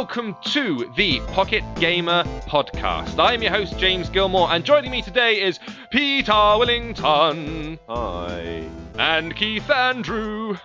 welcome to the Pocket Gamer Podcast. I am your host, James Gilmore, and joining me today is Peter Willington. Hi. And Keith Andrew.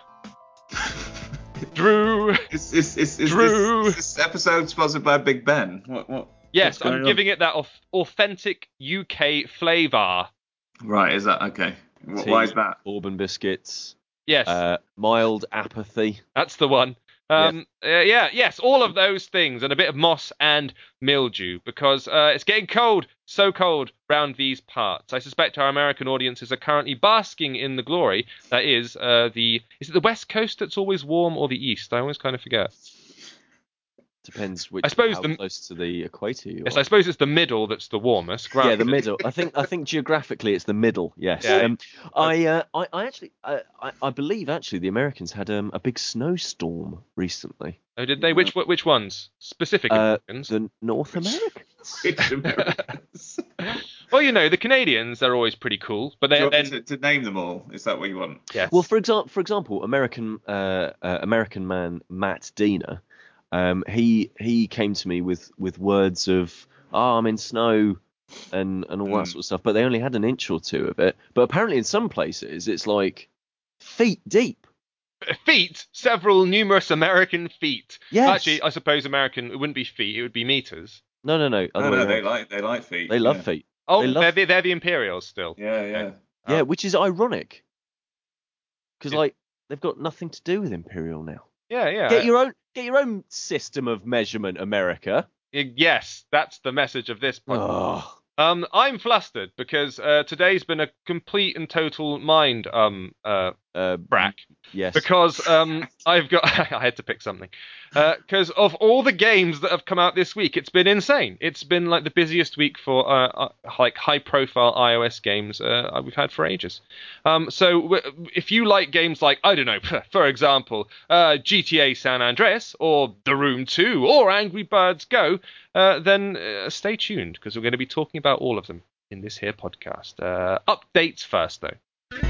Drew. Is this episode sponsored by Big Ben? What? Yes, I'm giving it that authentic UK flavour. Right, is that okay? Why is that? Bourbon biscuits. Yes. Mild apathy. That's the one. Yes, all of those things, and a bit of moss and mildew, because it's getting cold, so cold round these parts. I suspect our American audiences are currently basking in the glory that is is it the West Coast that's always warm, or the East? I always kind of forget. Depends how close to the equator you are. Yes, I suppose it's the middle that's the warmest. Yeah, the middle. I think geographically it's the middle. Yes. Yeah. I believe actually the Americans had a big snowstorm recently. Oh, did they? Which ones? Specific Americans? The North Americans. Which Americans? Well, the Canadians, they're always pretty cool, but Do you want me to name them all? Is that what you want? Yes. Well, for example, American man Matt Diener. He came to me with words of, I'm in snow and all that sort of stuff, but they only had an inch or two of it. But apparently in some places it's like feet deep. Feet? Several numerous American feet. Yes. Actually, I suppose American, it wouldn't be feet, it would be meters. No. No, they like feet. They love feet. Oh, they're the Imperials still. Yeah. Yeah, which is ironic. Because they've got nothing to do with Imperial now. Yeah. Get your own system of measurement, America. Yes, that's the message of this podcast. Oh. I'm flustered because today's been a complete and total mind brack. Yes. Because I've got I had to pick something. Because of all the games that have come out this week, it's been insane. It's been like the busiest week for like high-profile iOS games we've had for ages. So if you like games like, I don't know, for example, GTA San Andreas or The Room 2 or Angry Birds Go, then stay tuned because we're going to be talking about all of them in this here podcast. Updates first, though.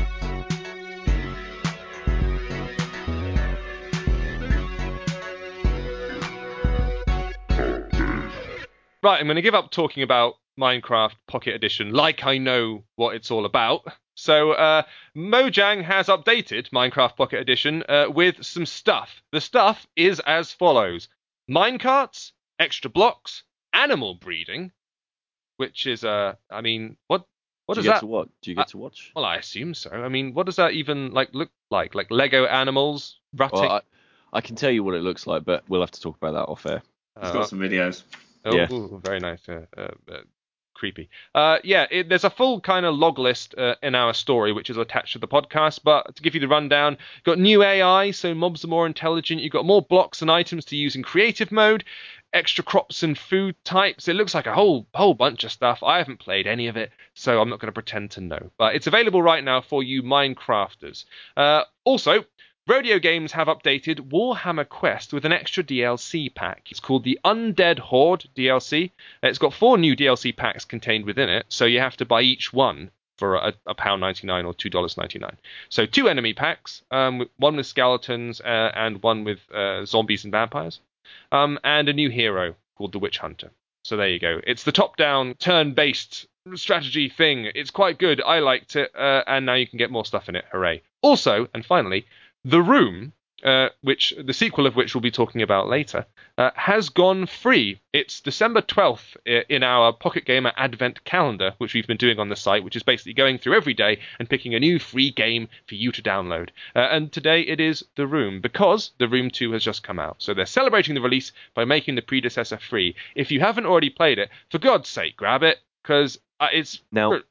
Right, I'm going to give up talking about Minecraft Pocket Edition like I know what it's all about. So, Mojang has updated Minecraft Pocket Edition with some stuff. The stuff is as follows. Minecarts, extra blocks, animal breeding, which is, what does that... Do you get to watch? Well, I assume so. I mean, what does that even look like? Like Lego animals, rutting? Well, I can tell you what it looks like, but we'll have to talk about that off air. It's got some videos. Oh, yeah. Ooh, very nice. Creepy. There's a full kind of log list in our story, which is attached to the podcast. But to give you the rundown, you've got new AI, so mobs are more intelligent. You've got more blocks and items to use in creative mode, extra crops and food types. It looks like a whole bunch of stuff. I haven't played any of it, so I'm not going to pretend to know. But it's available right now for you Minecrafters. Also, Rodeo Games have updated Warhammer Quest with an extra DLC pack. It's called the Undead Horde DLC. It's got 4 new DLC packs contained within it, so you have to buy each one for £1.99 or $2.99. So 2 enemy packs, one with skeletons and one with zombies and vampires, and a new hero called the Witch Hunter. So there you go. It's the top-down, turn-based strategy thing. It's quite good. I liked it, and now you can get more stuff in it. Hooray. Also, and finally, The Room, which the sequel of which we'll be talking about later, has gone free. It's December 12th in our Pocket Gamer Advent calendar, which we've been doing on the site, which is basically going through every day and picking a new free game for you to download. And today it is The Room, because The Room 2 has just come out. So they're celebrating the release by making the predecessor free. If you haven't already played it, for God's sake, grab it, because it's...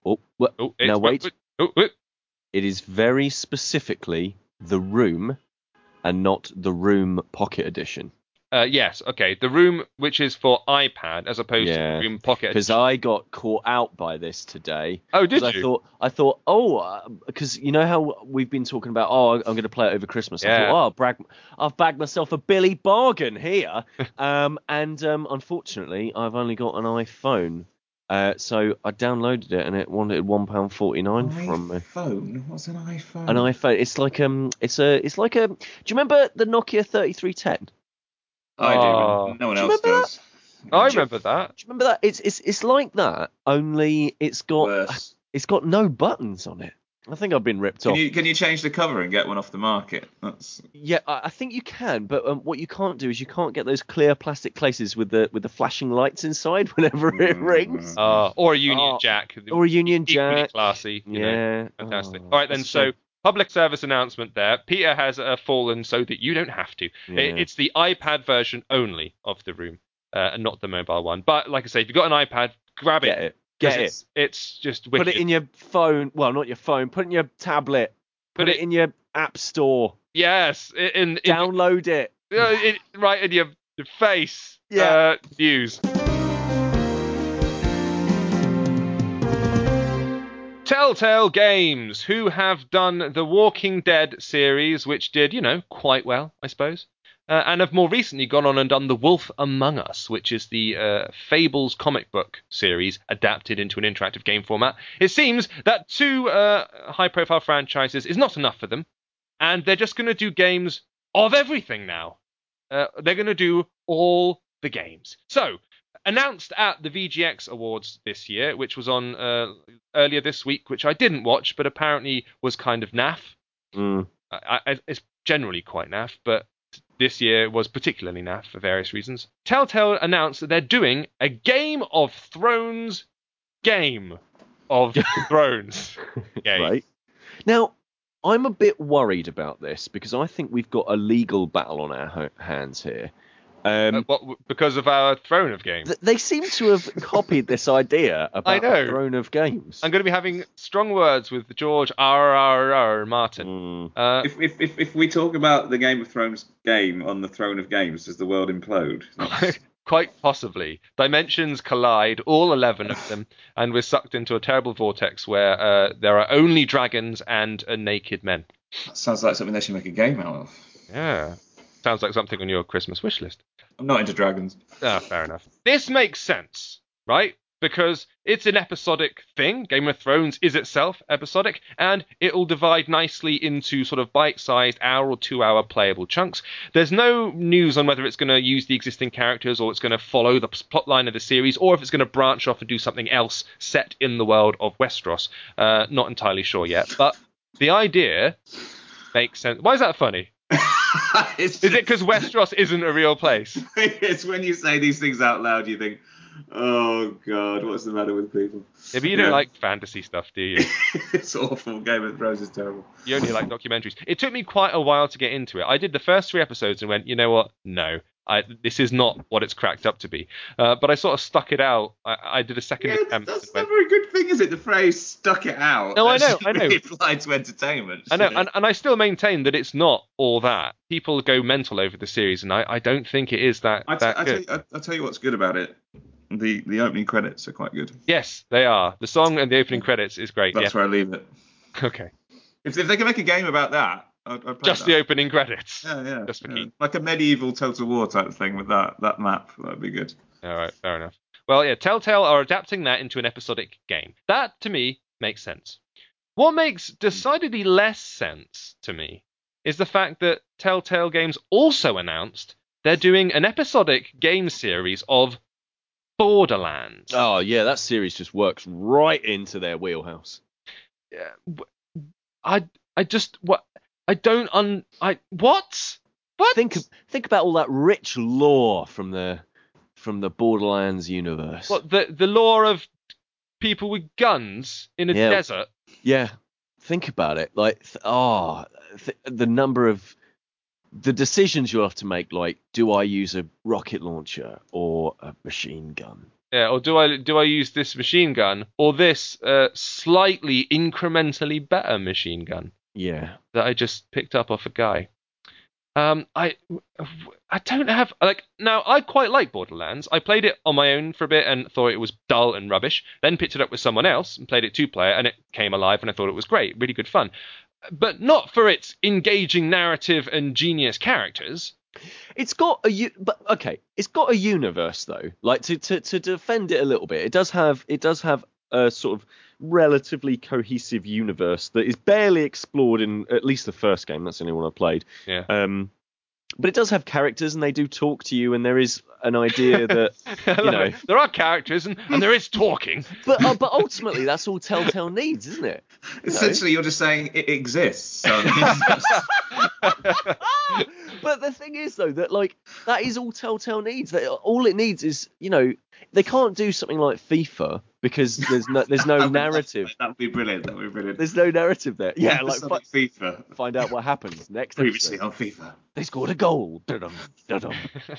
Wait. It is very specifically The Room and not The Room Pocket Edition. Yes, okay. The Room, which is for iPad, as opposed to The Room Pocket. Because I got caught out by this today. Oh, did you? I thought, because you know how we've been talking about, I'm going to play it over Christmas. Yeah. I thought, I've bagged myself a Billy bargain here. And unfortunately, I've only got an iPhone. So I downloaded it and it wanted £1.49 from me. iPhone? What's an iPhone? An iPhone. It's like do you remember the Nokia 3310? I do, Oh. but no one Do you else remember does. I remember that. Do you remember that? It's like that, only it's got Worse. no buttons on it. I think I've been ripped Can off. you change the cover and get one off the market? That's Yeah, I think you can, but what you can't do is you can't get those clear plastic cases with the flashing lights inside whenever it rings. Or a Union Oh, Jack. or a Union Equally Jack. classy. You know. Yeah. Fantastic. Oh, All right, then. that's a So, shame. public service announcement there. Peter has fallen so that you don't have to. Yeah. It's the iPad version only of the room, and not the mobile one. But like I say, if you've got an iPad, grab Get it. it. 'Cause Get it. It's just wicked. Put it in your phone. Well, not your phone. Put it in your tablet. Put it in your app store. Yes. Download it. Right in your face. Yeah. News. Telltale Games, who have done the Walking Dead series, which did, quite well, I suppose, and have more recently gone on and done The Wolf Among Us, which is the Fables comic book series adapted into an interactive game format. It seems that two high-profile franchises is not enough for them, and they're just going to do games of everything now. They're going to do all the games. So, announced at the VGX Awards this year, which was on earlier this week, which I didn't watch, but apparently was kind of naff. It's generally quite naff, but this year was particularly naff for various reasons. Telltale announced that they're doing a Game of Thrones game of Thrones game. Right. Now, I'm a bit worried about this because I think we've got a legal battle on our hands here. Because of our Throne of Games. They seem to have copied this idea about the Throne of Games. I'm going to be having strong words with George R. Martin. If we talk about the Game of Thrones game on the Throne of Games, does the world implode? Quite possibly. Dimensions collide, all 11 of them, and we're sucked into a terrible vortex where there are only dragons and naked men. That sounds like something they should make a game out of. Yeah. Sounds like something on your Christmas wish list. I'm not into dragons. Fair enough. This makes sense, right? Because it's an episodic thing. Game of Thrones is itself episodic, and it'll divide nicely into sort of bite-sized hour or 2 hour playable chunks. There's no news on whether it's going to use the existing characters or it's going to follow the plotline of the series, or if it's going to branch off and do something else set in the world of Westeros. Not entirely sure yet, but the idea makes sense. Why is that funny? Is it because Westeros isn't a real place? It's when you say these things out loud, you think, oh, God, what's the matter with people? Yeah, but you don't like fantasy stuff, do you? It's awful. Game of Thrones is terrible. You only like documentaries. It took me quite a while to get into it. I did the first 3 episodes and went, you know what? No. This is not what it's cracked up to be. But I sort of stuck it out. I did a second attempt. That's not a very good thing, is it? The phrase "stuck it out." No, I know. Really applied to entertainment. I know, and I still maintain that it's not all that. People go mental over the series, and I don't think it is that good. I'll tell you what's good about it. The opening credits are quite good. Yes, they are. The song and the opening credits is great. That's where I leave it. Okay. If they can make a game about that, I'd play just that. The opening credits. Yeah. Just for keep. Like a medieval Total War type thing with that map. That'd be good. All right, fair enough. Well, yeah, Telltale are adapting that into an episodic game. That, to me, makes sense. What makes decidedly less sense to me is the fact that Telltale Games also announced they're doing an episodic game series of Borderlands. Oh, yeah, that series just works right into their wheelhouse. Yeah, what? Think about all that rich lore from the Borderlands universe. What, the lore of people with guns in a desert? Yeah, think about it. Like, the number of the decisions you'll have to make. Like, do I use a rocket launcher or a machine gun? Yeah, or do I use this machine gun or this slightly incrementally better machine gun? Yeah, that I just picked up off a guy. I don't have now. I quite like Borderlands. I played it on my own for a bit and thought it was dull and rubbish. Then picked it up with someone else and played it 2-player, and it came alive, and I thought it was great, really good fun. But not for its engaging narrative and genius characters. It's got it's got a universe though. Like to defend it a little bit, it does have a sort of relatively cohesive universe that is barely explored in at least the first game. That's the only one I played. Yeah. But it does have characters, and they do talk to you, and there is an idea that, you know. There are characters and there is talking. But ultimately, that's all Telltale needs, isn't it? Essentially, you're just saying it exists. So But the thing is, though, that like that is all Telltale needs. That all it needs is, you know, they can't do something like FIFA because there's no narrative. That would be brilliant. That would be brilliant. There's no narrative there. Yeah, like FIFA. Find out what happens next Previously episode. on FIFA. They scored a goal. Dun-dum, dun-dum.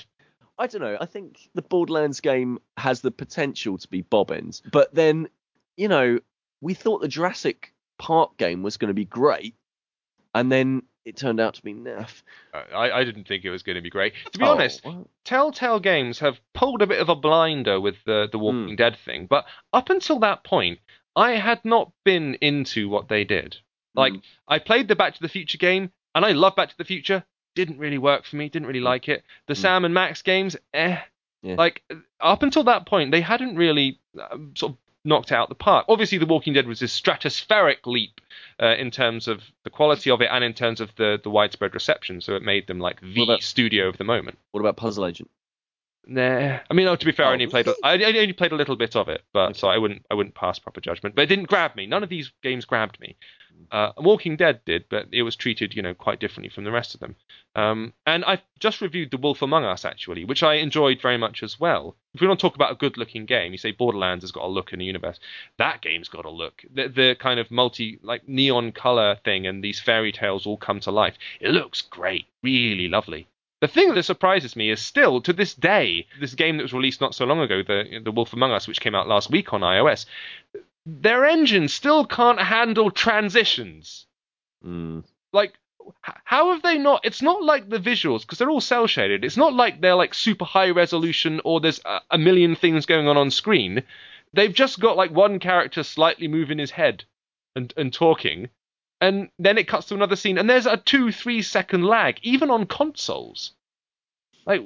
I don't know. I think the Borderlands game has the potential to be bobbins, but then, you know, we thought the Jurassic Park game was going to be great, and then it turned out to be naff. I didn't think it was going to be great. To be honest, Telltale Games have pulled a bit of a blinder with the Walking Dead thing, but up until that point, I had not been into what they did. Like, I played the Back to the Future game, and I love Back to the Future. Didn't really work for me. Didn't really like it. The Sam and Max games, Yeah. Like, up until that point, they hadn't really sort of knocked it out the park. Obviously, The Walking Dead was this stratospheric leap in terms of the quality of it and in terms of the widespread reception. So it made them like the studio of the moment. What about Puzzle Agent? Nah, I mean, to be fair, I only played a little bit of it, but so I wouldn't pass proper judgment. But it didn't grab me. None of these games grabbed me. Walking Dead did, but it was treated, quite differently from the rest of them. And I've just reviewed The Wolf Among Us, actually, which I enjoyed very much as well. If we want to talk about a good-looking game, you say Borderlands has got a look in the universe. That game's got a look. The kind of neon color thing and these fairy tales all come to life. It looks great, really lovely. The thing that surprises me is still, to this day, this game that was released not so long ago, The Wolf Among Us, which came out last week on iOS, their engine still can't handle transitions. Like, how have they not? It's not like the visuals, because they're all cel-shaded. It's not like they're like super high resolution or there's a million things going on screen. They've just got like one character slightly moving his head and talking. And then it cuts to another scene, and there's a 2-3 second lag, even on consoles. Like,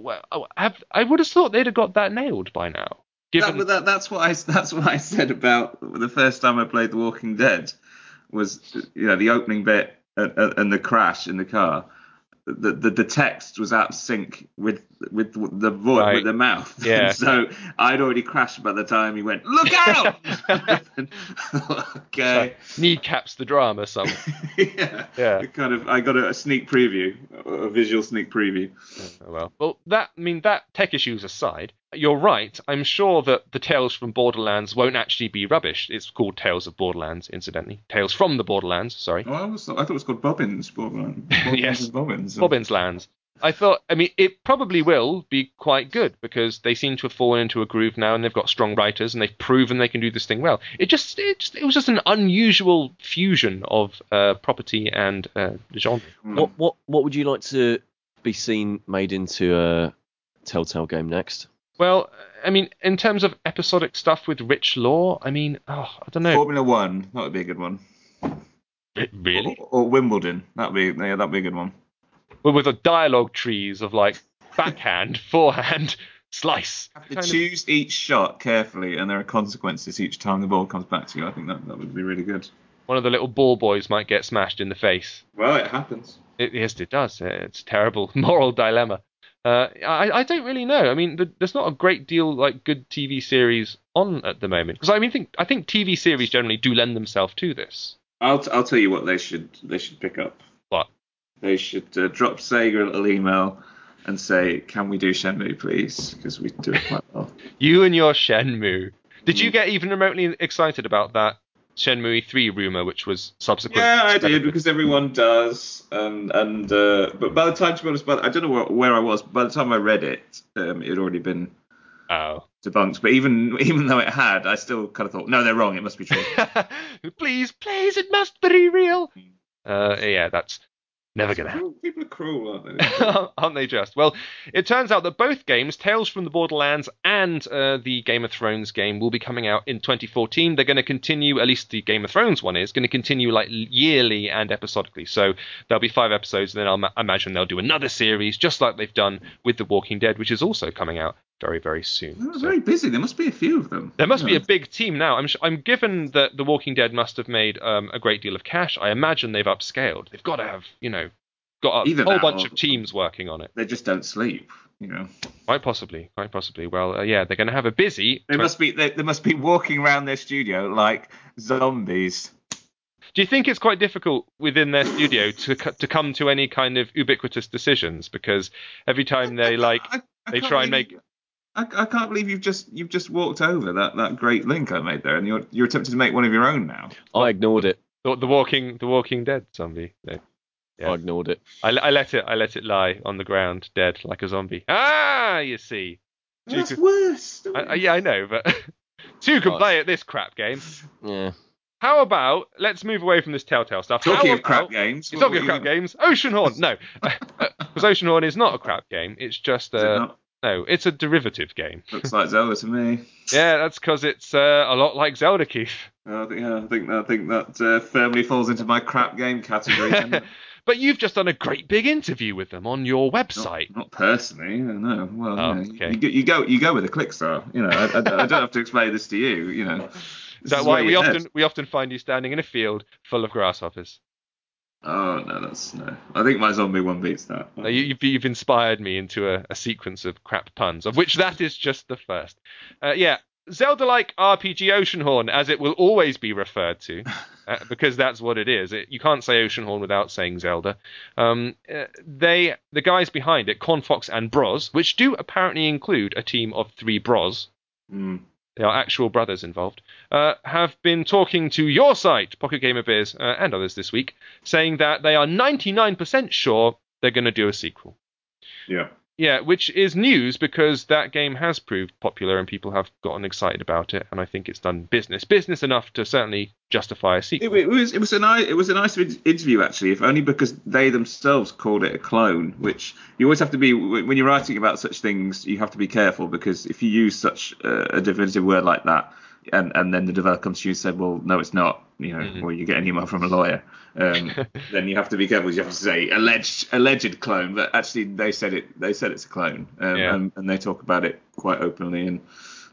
I would have thought they'd have got that nailed by now. That's what I said about the first time I played The Walking Dead, was the opening bit and the crash in the car. The text was out of sync with the voice, right, with the mouth. Yeah. And so I'd already crashed by the time he went, "Look out!" Okay. Kneecaps the drama some. Yeah. I got a sneak preview, a visual sneak preview. Well, that tech issues aside, you're right. I'm sure that the Tales from Borderlands won't actually be rubbish. It's called Tales of Borderlands, incidentally. Tales from the Borderlands, sorry. Oh, I thought it was called Bobbins Borderlands. Yes, Bobbins. Bobbins Lands. It probably will be quite good because they seem to have fallen into a groove now and they've got strong writers and they've proven they can do this thing well. It was just an unusual fusion of property and genre. What would you like to be seen made into a Telltale game next? Well, in terms of episodic stuff with rich lore, I don't know. Formula One, that would be a good one. Really? Or Wimbledon, that'd be a good one. Well, with the dialogue trees of like backhand, forehand, slice. You have to choose each shot carefully, and there are consequences each time the ball comes back to you. I think that would be really good. One of the little ball boys might get smashed in the face. Well, it happens. Yes, it does. It's a terrible moral dilemma. I don't really know. There's not a great deal like good TV series on at the moment. Because I think TV series generally do lend themselves to this. I'll tell you what they should pick up. What? They should drop Sega a little email and say, "Can we do Shenmue, please? Because we do it quite well." You and your Shenmue. Did you get even remotely excited about that Shenmue 3 rumor, which was subsequent? Yeah, I did, because everyone does. But by the time, to be honest, I don't know where I was. But by the time I read it, it had already been debunked. But even though it had, I still kind of thought, no, they're wrong. It must be true. Please, it must be real. Yeah, that's never going to happen. People are cruel, aren't they? Aren't they just? Well, it turns out that both games, Tales from the Borderlands and the Game of Thrones game, will be coming out in 2014. They're going to continue, at least the Game of Thrones one is, going to continue like yearly and episodically. So there'll be 5 episodes, and then I'll imagine they'll do another series, just like they've done with The Walking Dead, which is also coming out very, very soon. They're very busy. There must be a few of them. There must be a big team now. I'm given that The Walking Dead must have made a great deal of cash. I imagine they've upscaled. They've got to have, got a Either whole that bunch or- of teams working on it. They just don't sleep. Quite possibly. Well, yeah, they're going to have a busy. They must be walking around their studio like zombies. Do you think it's quite difficult within their studio to come to any kind of ubiquitous decisions? Because every time they they try and make. I can't believe you've just walked over that great link I made there, and you're attempting to make one of your own now. I ignored it. The Walking Dead zombie. No. Yeah. I ignored it. I let it lie on the ground, dead like a zombie. Ah, you see. Well, that's worse. I know, but two can play at this crap game. Yeah. How about let's move away from this Telltale stuff? Talking of crap games. Talking of crap games, Oceanhorn. No, because Oceanhorn is not a crap game. It's just no, it's a derivative game. Looks like Zelda to me. Yeah, that's because it's a lot like Zelda, Keith. I think that firmly falls into my crap game category. But you've just done a great big interview with them on your website. Not personally, no. Well, okay. you go with a Clickstar. I don't have to explain this to you. Is that why we often find you standing in a field full of grasshoppers? Oh no. I think my zombie one beats that. You've inspired me into a sequence of crap puns, of which that is just the first. Zelda-like RPG Oceanhorn, as it will always be referred to, because that's what it is. You can't say Oceanhorn without saying Zelda. The guys behind it, Confox and Bros, which do apparently include a team of 3 Bros. There are actual brothers involved, have been talking to your site, Pocket Gamer Biz, and others this week, saying that they are 99% sure they're going to do a sequel. Yeah. Yeah, which is news because that game has proved popular and people have gotten excited about it, and I think it's done business enough to certainly justify a sequel. It was a nice interview actually, if only because they themselves called it a clone, which you always have to be when you're writing about such things. You have to be careful because if you use such a definitive word like that, and then the developer comes to you and said, well, no, it's not. Or you get an email from a lawyer. Then you have to be careful. You have to say alleged clone, but actually they said it's a clone, and they talk about it quite openly. And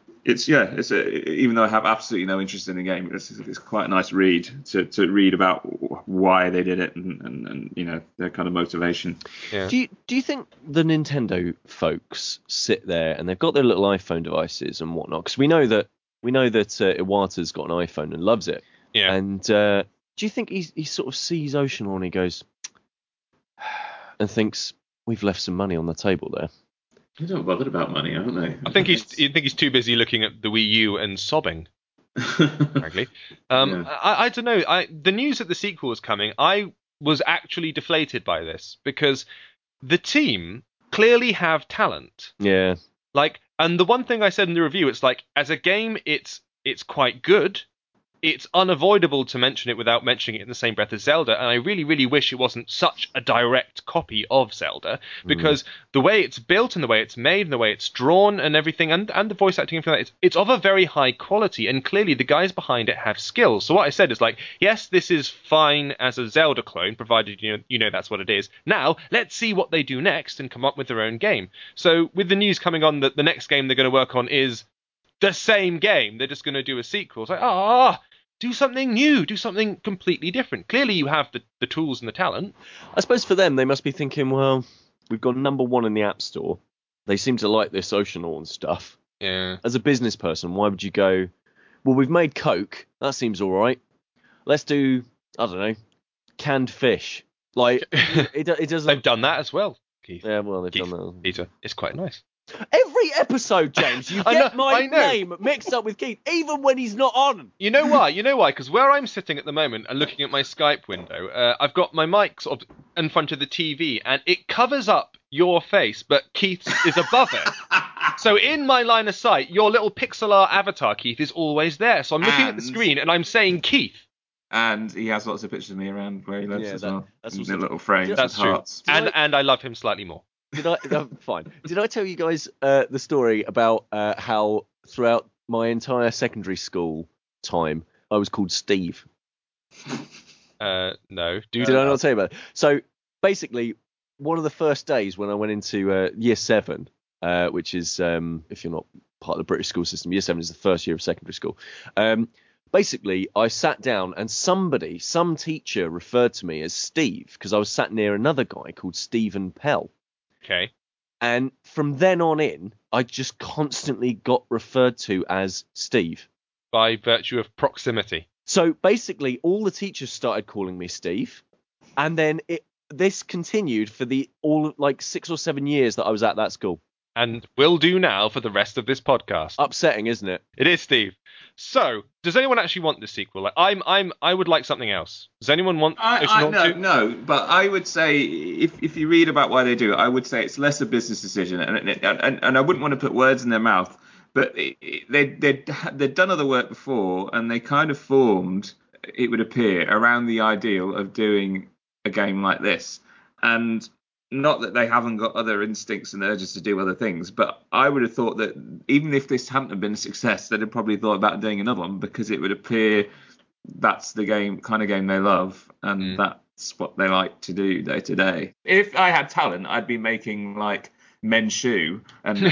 even though I have absolutely no interest in the game, it's quite a nice read to read about why they did it and their kind of motivation. Yeah. Do you think the Nintendo folks sit there and they've got their little iPhone devices and whatnot? Because we know that Iwata's got an iPhone and loves it. Yeah. And do you think he sort of sees Oceanhorn and he goes and thinks we've left some money on the table there? They don't bother about money, aren't they? I think he's too busy looking at the Wii U and sobbing. Frankly, I don't know. The news that the sequel was coming, I was actually deflated by this because the team clearly have talent. Yeah. And the one thing I said in the review, it's like as a game, it's quite good. It's unavoidable to mention it without mentioning it in the same breath as Zelda, and I really, really wish it wasn't such a direct copy of Zelda, because the way it's built and the way it's made and the way it's drawn and everything, and the voice acting and everything, it's of a very high quality, and clearly the guys behind it have skills. So what I said is yes, this is fine as a Zelda clone, provided you know that's what it is. Now, let's see what they do next and come up with their own game. So with the news coming on that the next game they're going to work on is the same game, they're just going to do a sequel. It's like, do something new, do something completely different. Clearly you have the tools and the talent. I suppose for them, they must be thinking, well, we've got number 1 in the App Store. They seem to like this Oceanhorn stuff. Yeah. As a business person, why would you go, well, we've made Coke. That seems all right. Let's do, I don't know, canned fish. It doesn't... They've done that as well, Keith. Yeah, well, they've done that. Peter, it's quite nice. Every episode, James, you get my name mixed up with Keith, even when he's not on. You know why? Because where I'm sitting at the moment and looking at my Skype window, I've got my mic sort of in front of the TV, and it covers up your face, but Keith's is above it. So in my line of sight, your little pixel art avatar, Keith, is always there. So I'm looking at the screen, and I'm saying Keith. And he has lots of pictures of me around where he lives as well. That's also little frames. That's true. And I love him slightly more. Fine. Did I tell you guys the story about how throughout my entire secondary school time I was called Steve? No. Did I not tell you about it? So basically, one of the first days when I went into year 7, which is if you're not part of the British school system, year 7 is the first year of secondary school. basically, I sat down and some teacher referred to me as Steve because I was sat near another guy called Stephen Pell. Okay. And from then on in, I just constantly got referred to as Steve. By virtue of proximity. So basically, all the teachers started calling me Steve, and then this continued for all 6 or 7 years that I was at that school. And will do now for the rest of this podcast. Upsetting, isn't it? It is, Steve. So, does anyone actually want this sequel? I would like something else. Does anyone want Oceanhorn 2? No, but I would say if you read about why they do it, I would say it's less a business decision, and I wouldn't want to put words in their mouth, but they'd done other work before, and they kind of formed, it would appear, around the ideal of doing a game like this, and not that they haven't got other instincts and urges to do other things, but I would have thought that even if this hadn't have been a success, they'd have probably thought about doing another one, because it would appear that's the kind of game they love, and that's what they like to do day to day. If I had talent, I'd be making like Menshu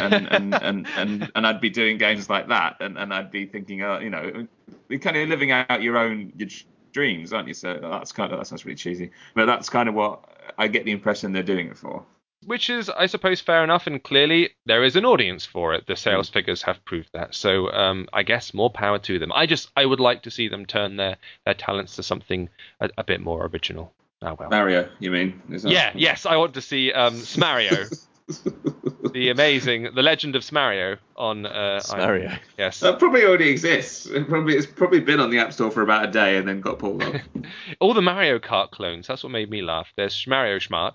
and I'd be doing games like that, and I'd be thinking, you're kind of living out your dreams, aren't you? So that sounds really cheesy, but that's kind of what I get the impression they're doing it for. Which is, I suppose, fair enough, and clearly there is an audience for it. The sales figures have proved that. So I guess more power to them. I would like to see them turn their talents to something a bit more original. Oh, well. Mario, you mean? Yes, I want to see Smario. The Legend of Smario on Smario. Yes. That probably already exists. It's probably been on the App Store for about a day and then got pulled off. All the Mario Kart clones. That's what made me laugh. There's Schmario Schmart.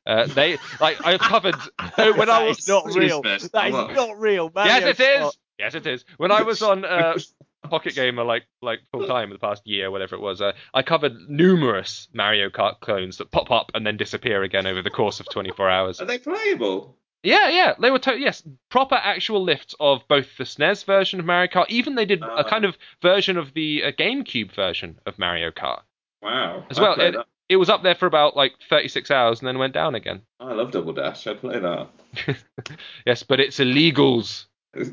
I covered when I was not real. That is not real. Mario yes, it is. Yes, it is. When I was on Pocket Gamer like full time in the past year, whatever it was, I covered numerous Mario Kart clones that pop up and then disappear again over the course of 24 hours. Are they playable? Yeah, they were yes, proper actual lifts of both the SNES version of Mario Kart. Even they did a kind of version of the GameCube version of Mario Kart. Wow. As well, it was up there for about 36 hours and then went down again. I love Double Dash. I'd play that. Yes, but it's illegals.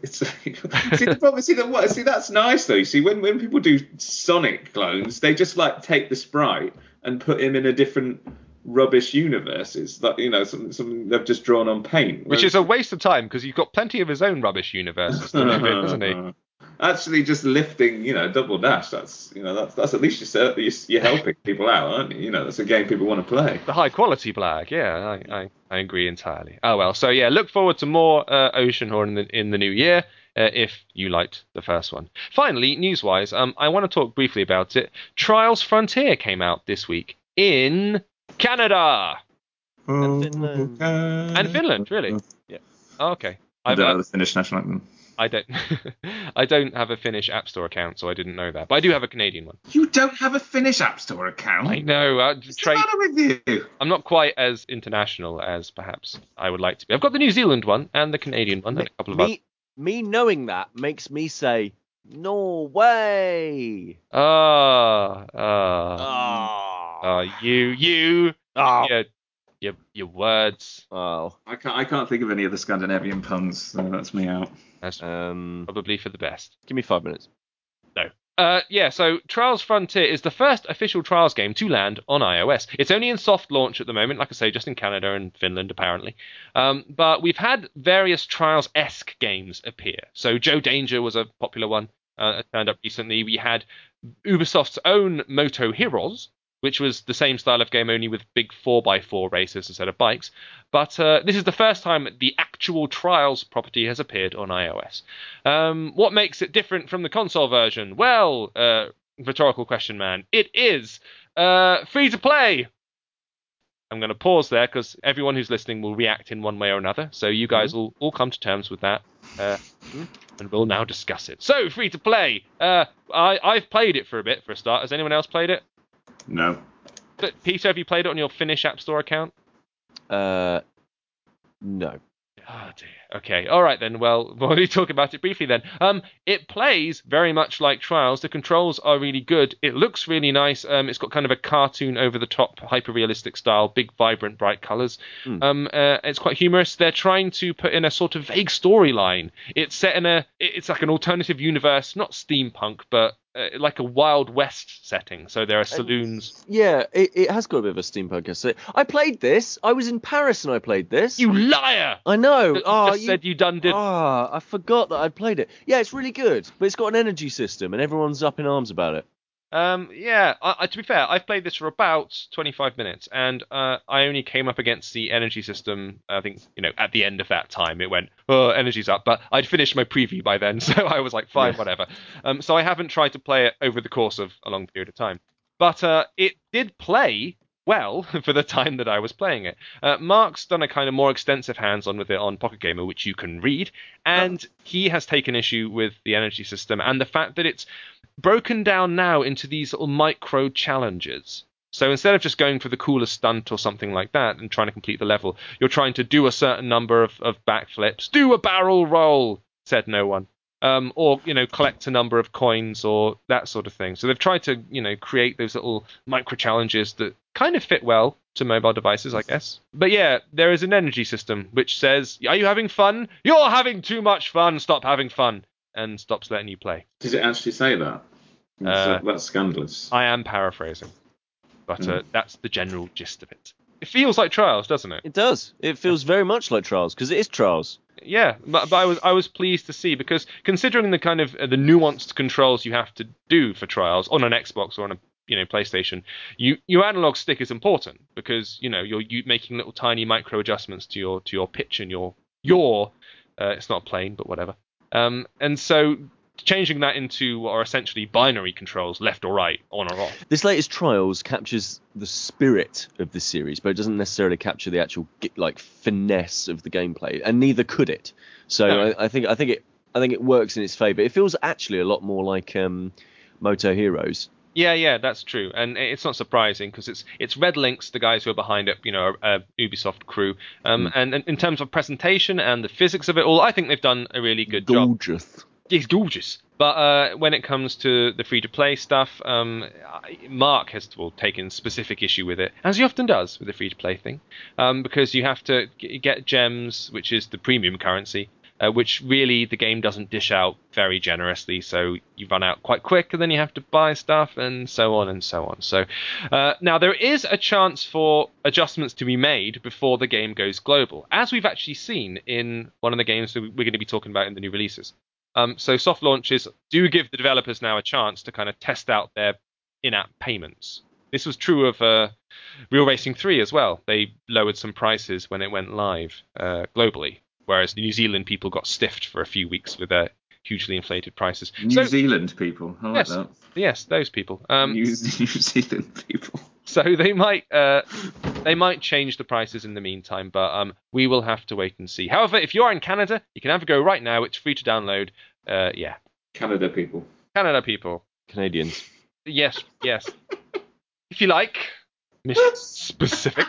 See, that's nice though. You see, when people do Sonic clones, they just take the sprite and put him in a different rubbish universe. It's something they've just drawn on paint. Which is a waste of time, because you've got plenty of his own rubbish universes to live in, hasn't he? Actually, just lifting, Double Dash. That's at least you're helping people out, aren't you? That's a game people want to play. The high quality Blag, yeah, I agree entirely. Oh well, so yeah, look forward to more Oceanhorn in the new year. If you liked the first one. Finally, news-wise, I want to talk briefly about it. Trials Frontier came out this week in Canada and Finland, really. Yeah. Oh, okay. I don't know the Finnish national anthem. I don't have a Finnish App Store account, so I didn't know that. But I do have a Canadian one. You don't have a Finnish App Store account? I know. What's the matter with you? I'm not quite as international as perhaps I would like to be. I've got the New Zealand one and the Canadian one and a couple of others. Me knowing that makes me say, no way. Your words. Oh, I can't think of any of the Scandinavian puns, so that's me out. That's probably for the best. Give me 5 minutes. No. So Trials Frontier is the first official Trials game to land on iOS. It's only in soft launch at the moment, like I say, just in Canada and Finland, apparently. But we've had various Trials-esque games appear. So Joe Danger was a popular one, turned up recently. We had Ubisoft's own Moto Heroes, which was the same style of game, only with big 4x4 races instead of bikes. But this is the first time the actual Trials property has appeared on iOS. What makes it different from the console version? Well, rhetorical question, man. It is free to play. I'm going to pause there because everyone who's listening will react in one way or another. So you guys will all come to terms with that. And we'll now discuss it. So, free to play. I've played it for a bit, for a start. Has anyone else played it? No. But Peter, have you played it on your Finnish App Store account? No. Oh dear. Okay. All right then. Well, we'll only talk about it briefly then. It plays very much like Trials. The controls are really good. It looks really nice. It's got kind of a cartoon, over-the-top, hyper-realistic style, big, vibrant, bright colours. It's quite humorous. They're trying to put in a sort of vague storyline. It's set in it's like an alternative universe, not steampunk, but like a Wild West setting. So there are saloons. Yeah, it has got a bit of a steampunk aesthetic. I played this. I was in Paris and I played this. You liar! I know. You just said you done did. I forgot that I'd played it. Yeah, it's really good, but it's got an energy system and everyone's up in arms about it. Yeah, to be fair, I've played this for about 25 minutes, and I only came up against the energy system, I think, at the end of that time. It went, oh, energy's up, but I'd finished my preview by then, so I was like, fine, whatever. So I haven't tried to play it over the course of a long period of time. But it did play well for the time that I was playing it. Mark's done a kind of more extensive hands-on with it on Pocket Gamer, which you can read, and he has taken issue with the energy system and the fact that it's broken down now into these little micro challenges. So instead of just going for the coolest stunt or something like that and trying to complete the level, you're trying to do a certain number of backflips, do a barrel roll, said no one, or collect a number of coins or that sort of thing. So they've tried to create those little micro challenges that kind of fit well to mobile devices, I guess. But yeah, there is an energy system which says, are you having fun? You're having too much fun. Stop having fun. And stops letting you play. Does it actually say that? That's scandalous. I am paraphrasing, but that's the general gist of it. It feels like Trials, doesn't it? It does. It feels very much like Trials, because it is Trials. Yeah, but I was pleased to see, because considering the kind of the nuanced controls you have to do for Trials on an Xbox or on a PlayStation, your analog stick is important, because you're making little tiny micro adjustments to your pitch and your it's not a plane, but whatever. And so changing that into what are essentially binary controls, left or right, on or off. This latest Trials captures the spirit of the series, but it doesn't necessarily capture the actual finesse of the gameplay, and neither could it. So no. I think it works in its favour. It feels actually a lot more like Moto Heroes. Yeah, that's true, and it's not surprising because it's Red Lynx, the guys who are behind it, a Ubisoft crew. And in terms of presentation and the physics of it all, I think they've done a really good job. Gorgeous. It's gorgeous. But when it comes to the free-to-play stuff, Mark has taken specific issue with it, as he often does with the free-to-play thing, because you have to get gems, which is the premium currency, which really the game doesn't dish out very generously, so you run out quite quick, and then you have to buy stuff, and so on and so on. So now there is a chance for adjustments to be made before the game goes global, as we've actually seen in one of the games that we're going to be talking about in the new releases. So soft launches do give the developers now a chance to kind of test out their in-app payments. This was true of Real Racing 3 as well. They lowered some prices when it went live globally, whereas the New Zealand people got stiffed for a few weeks with their hugely inflated prices. New Zealand people, I like that. Yes, those people. New Zealand people. So they might change the prices in the meantime, but we will have to wait and see. However, if you're in Canada, you can have a go right now. It's free to download. Yeah. Canada people. Canadians. Yes. If you like, Mr. Specific.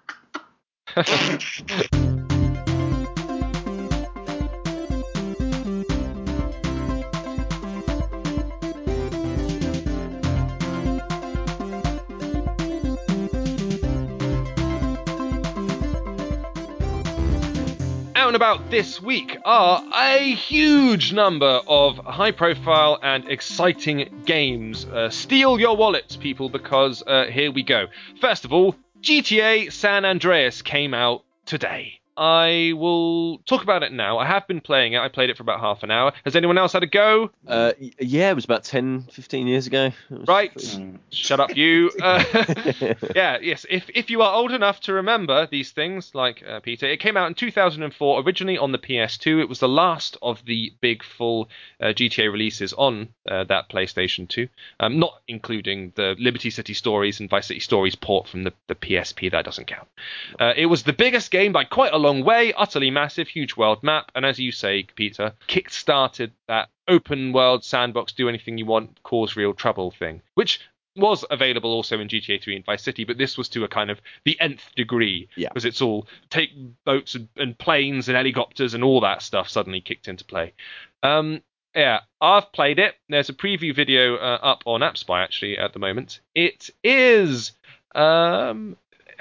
About this week are a huge number of high-profile and exciting games. Steal your wallets, people, because here we go. First of all, GTA San Andreas came out today. I will talk about it now. I have been playing it. I played it for about half an hour. Has anyone else had a go? Yeah, it was about 10, 15 years ago. Right. Shut up, you. Yes. If you are old enough to remember these things, like Peter, it came out in 2004, originally on the PS2. It was the last of the big full GTA releases on that PlayStation 2, not including the Liberty City Stories and Vice City Stories port from the PSP. That doesn't count. It was the biggest game by quite a long way, utterly massive, huge world map, and as you say, Peter, kick-started that open world sandbox, do anything you want, cause real trouble thing, which was available also in GTA 3 and Vice City, but this was to a kind of the nth degree, because it's all take boats and planes and helicopters and all that stuff suddenly kicked into play. Yeah, I've played it. There's a preview video up on AppSpy actually at the moment. It is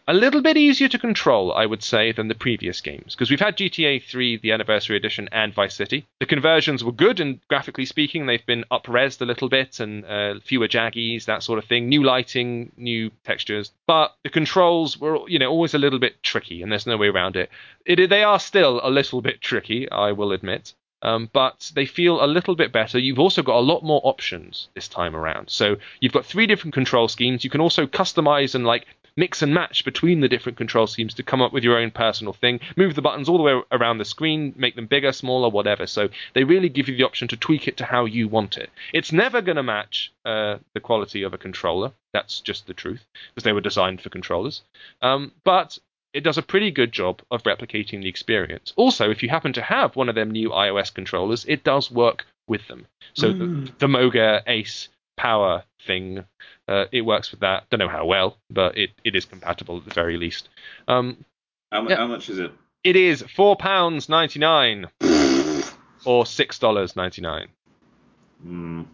A little bit easier to control, I would say, than the previous games, because we've had GTA 3, the Anniversary Edition, and Vice City. The conversions were good, and graphically speaking, they've been up-resed a little bit, and fewer jaggies, that sort of thing. New lighting, new textures. But the controls were, always a little bit tricky, and there's no way around it. They are still a little bit tricky, I will admit. But they feel a little bit better. You've also got a lot more options this time around. So you've got 3 different control schemes. You can also customize and mix and match between the different control schemes to come up with your own personal thing. Move the buttons all the way around the screen, make them bigger, smaller, whatever. So they really give you the option to tweak it to how you want it. It's never going to match the quality of a controller. That's just the truth, because they were designed for controllers. But it does a pretty good job of replicating the experience. Also, if you happen to have one of them new iOS controllers, it does work with them. So the Moga Ace Power thing, it works with that. Don't know how well, but it is compatible at the very least. How much is it? It is £4.99 or $6.99.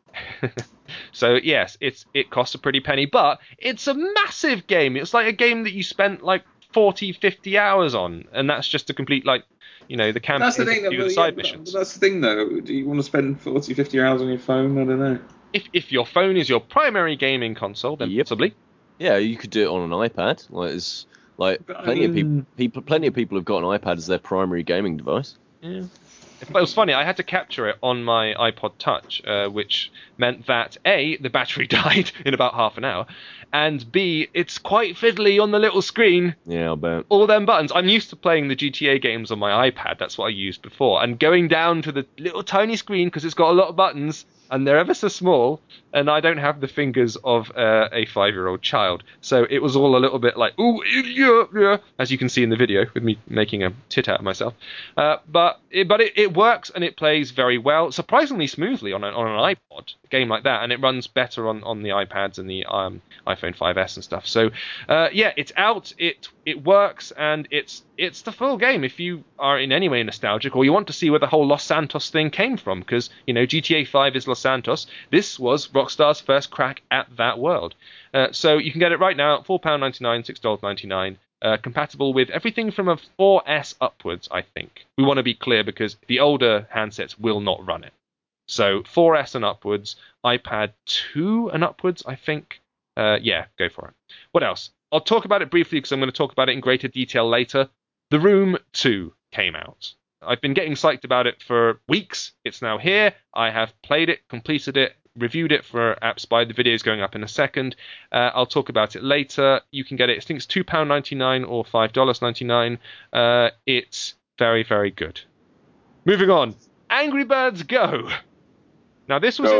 So yes, it costs a pretty penny, but it's a massive game. It's like a game that you spent 40, 50 hours on, and that's just to complete the campaign. That's the thing. The side missions. That's the thing, though. Do you want to spend 40, 50 hours on your phone? I don't know. If your phone is your primary gaming console, then possibly. Yeah, you could do it on an iPad. Plenty of people have got an iPad as their primary gaming device. Yeah. But it was funny, I had to capture it on my iPod Touch, which meant that A, the battery died in about half an hour, and B, it's quite fiddly on the little screen. Yeah, I'll bet. All them buttons. I'm used to playing the GTA games on my iPad, that's what I used before, and going down to the little tiny screen, because it's got a lot of buttons, and they're ever so small, and I don't have the fingers of a 5-year-old child. So it was all a little bit like, ooh, yeah, as you can see in the video, with me making a tit out of myself. But it works, and it plays very well, surprisingly smoothly on an iPod, a game like that, and it runs better on the iPads and the iPhone 5S and stuff. So, it's out, it works, and it's the full game if you are in any way nostalgic, or you want to see where the whole Los Santos thing came from, because, GTA 5 is Los Santos. This was Rockstar's first crack at that world. So you can get it right now, £4.99, $6.99. Compatible with everything from a 4S upwards, I think. We want to be clear, because the older handsets will not run it. So 4S and upwards, iPad 2 and upwards, I think. Go for it. What else? I'll talk about it briefly, because I'm going to talk about it in greater detail later. The Room 2 came out. I've been getting psyched about it for weeks. It's now here. I have played it, completed it, reviewed it for AppSpy. The video is going up in a second. I'll talk about it later. You can get it, I think it's £2.99 or $5.99. It's very, very good. Moving on. Angry Birds Go. Now this was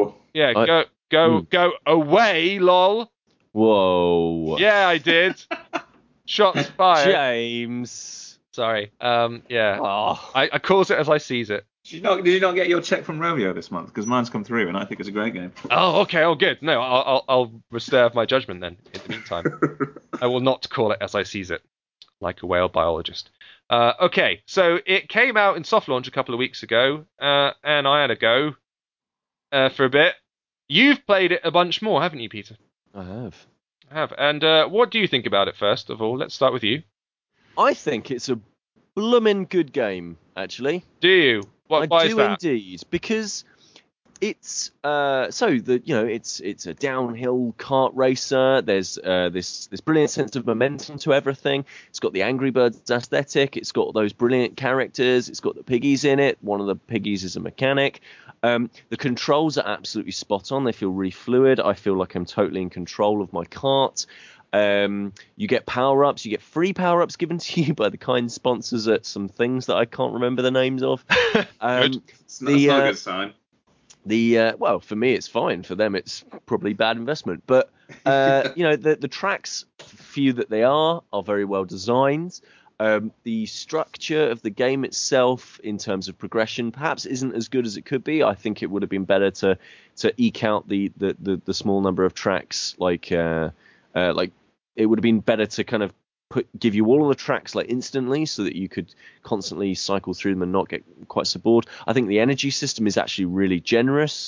go away, lol. Whoa. Yeah, I did. Shots fired. James. Sorry. Oh. I calls it as I sees it. Did you not get your check from Romeo this month? Because mine's come through, and I think it's a great game. Oh, okay. Oh, good. No, I'll reserve my judgment then. In the meantime, I will not call it as I sees it, like a whale biologist. Okay, so it came out in soft launch a couple of weeks ago, and I had a go for a bit. You've played it a bunch more, haven't you, Peter? I have. And what do you think about it, first of all? Let's start with you. I think it's a bloomin' good game, actually. Do you? Why is that? I do indeed, because it's it's a downhill kart racer. There's this brilliant sense of momentum to everything. It's got the Angry Birds aesthetic. It's got those brilliant characters. It's got the piggies in it. One of the piggies is a mechanic. The controls are absolutely spot on. They feel really fluid. I feel like I'm totally in control of my kart. You get power-ups. You get free power-ups given to you by the kind sponsors at some things that I can't remember the names of. That's not a good sign. Well, for me, it's fine. For them, it's probably bad investment. But, the tracks, few that they are very well designed. The structure of the game itself, in terms of progression, perhaps isn't as good as it could be. I think it would have been better to eke out the small number of tracks, like it would have been better to kind of give you all of the tracks instantly, so that you could constantly cycle through them and not get quite so bored. I think the energy system is actually really generous.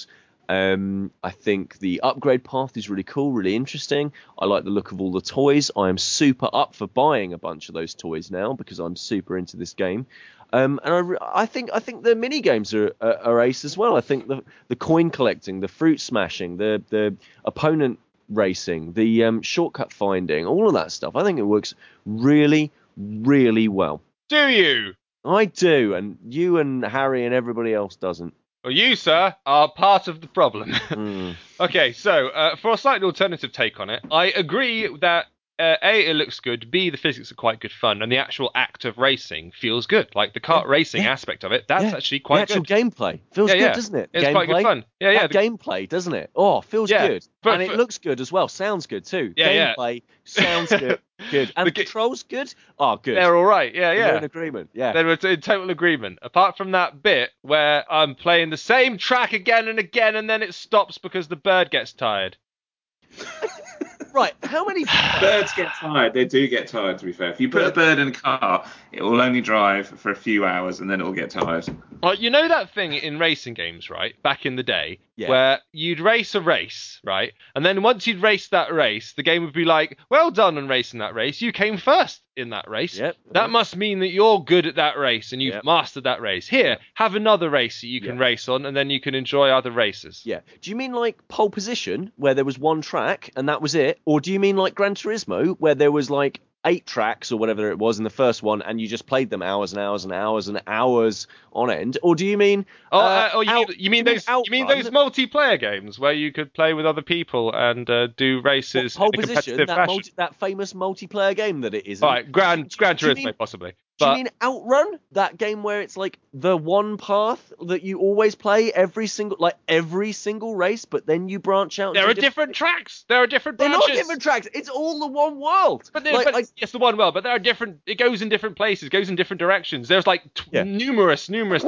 I think the upgrade path is really cool, really interesting. I like the look of all the toys. I am super up for buying a bunch of those toys now because I'm super into this game. And I think the mini games are ace as well. I think the coin collecting, the fruit smashing, the opponent racing, the shortcut finding, all of that stuff. I think it works really, really well. Do you? I do, and you and Harry and everybody else doesn't. Well, you, sir, are part of the problem. Okay, so for a slightly alternative take on it, I agree that A, it looks good, B, the physics are quite good fun, and the actual act of racing feels good. Like the kart racing aspect of it, that's actually quite good. The actual gameplay feels good, doesn't it? It's quite good fun. Yeah. Gameplay, doesn't it? Oh, feels good. And it looks good as well. Sounds good too. Gameplay sounds good. Good. And the controls good? Oh, good. They're all right. Yeah. We're in agreement. Yeah. They were in total agreement. Apart from that bit where I'm playing the same track again and again, and then it stops because the bird gets tired. Right, how many birds get tired? They do get tired, to be fair. If you put a bird in a car, it will only drive for a few hours and then it will get tired. Well, you know that thing in racing games, right? Back in the day, where you'd race a race, right? And then once you'd raced that race, the game would be like, well done on racing that race. You came first in that race. That must mean that you're good at that race and you've mastered that race. Here, have another race that you can race on, and then you can enjoy other races. Yeah. Do you mean like pole position, where there was one track and that was it? Or do you mean like Gran Turismo, where there was like 8 tracks or whatever it was in the first one, and you just played them hours and hours and hours and hours on end? Or do you mean? You mean those multiplayer games where you could play with other people and do races in a competitive fashion? That famous multiplayer game that it is. All right, Gran Turismo possibly. Do you mean Outrun? That game where it's like the one path that you always play every single race, but then you branch out. There are different tracks. There are different branches. They're not different tracks. It's all the one world. But it's the one world. But there are different. It goes in different places. Goes in different directions. There's like numerous.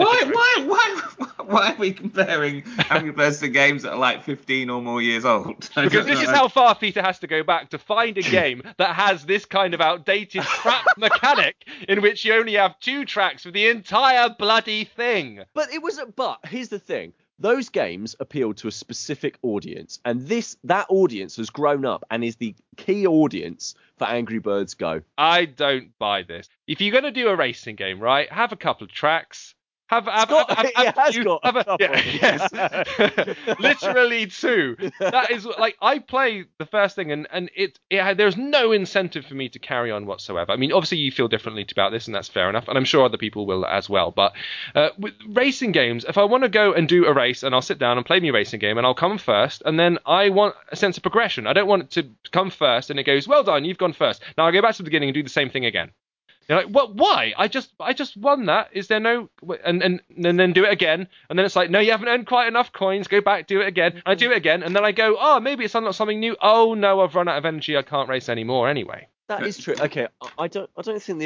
Why are we comparing Angry Birds to games that are like 15 or more years old? Because this is how far Peter has to go back to find a game that has this kind of outdated crap mechanic in which you only have 2 tracks for the entire bloody thing. But here's the thing. Those games appeal to a specific audience, and that audience has grown up and is the key audience for Angry Birds Go. I don't buy this. If you're going to do a racing game, right, have a couple of tracks. Literally 2. That is like I play the first thing, and there's no incentive for me to carry on whatsoever. I mean, obviously you feel differently about this, and that's fair enough, and I'm sure other people will as well. But with racing games, if I want to go and do a race, and I'll sit down and play me a racing game, and I'll come first, and then I want a sense of progression. I don't want it to come first, and it goes, well done, you've gone first. Now I go back to the beginning and do the same thing again. You're like, what? Why? I just won that. Is there no? And then do it again, and then it's like, no, you haven't earned quite enough coins. Go back, do it again. I do it again, and then I go, oh, maybe it's unlocked something new. Oh no, I've run out of energy. I can't race anymore anyway. That is true. Okay, I don't think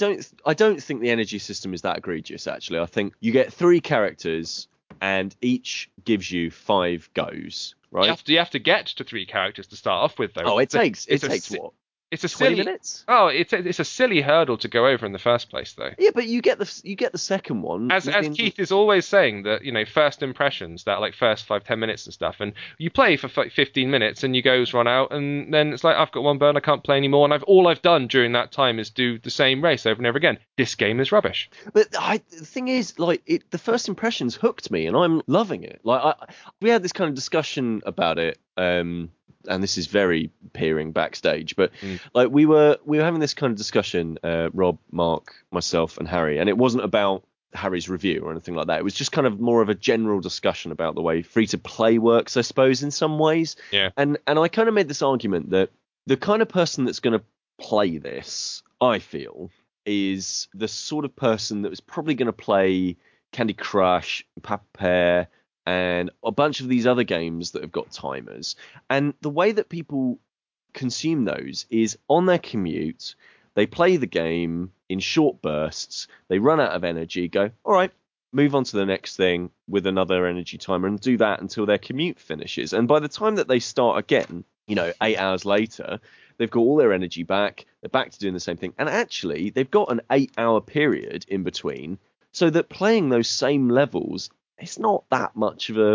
the energy system is that egregious. Actually, I think you get 3 characters, and each gives you 5 goes. Right? You have to get to 3 characters to start off with, though. Oh, it takes what? It's a 20 minutes. Oh, it's a silly hurdle to go over in the first place, though. Yeah, but you get the second one. As Keith is always saying, that first impressions, that like first 5-10 minutes and stuff, and you play for 15 minutes and your goes run out, and then it's like, I've got one burn, I can't play anymore, and all I've done during that time is do the same race over and over again. This game is rubbish. But the thing is, like, the first impressions hooked me, and I'm loving it. Like, we had this kind of discussion about it. And this is very peering backstage, but like we were having this kind of discussion, Rob, Mark, myself, and Harry, and it wasn't about Harry's review or anything like that. It was just kind of more of a general discussion about the way free to play works, I suppose, in some ways. Yeah. And I kind of made this argument that the kind of person that's going to play this, I feel, is the sort of person that was probably going to play Candy Crush, Papa Pear, and a bunch of these other games that have got timers. And the way that people consume those is on their commute, they play the game in short bursts, they run out of energy, go, all right, move on to the next thing with another energy timer, and do that until their commute finishes. And by the time that they start again, 8 hours later, they've got all their energy back, they're back to doing the same thing. And actually, they've got an 8-hour period in between, so that playing those same levels, it's not that much of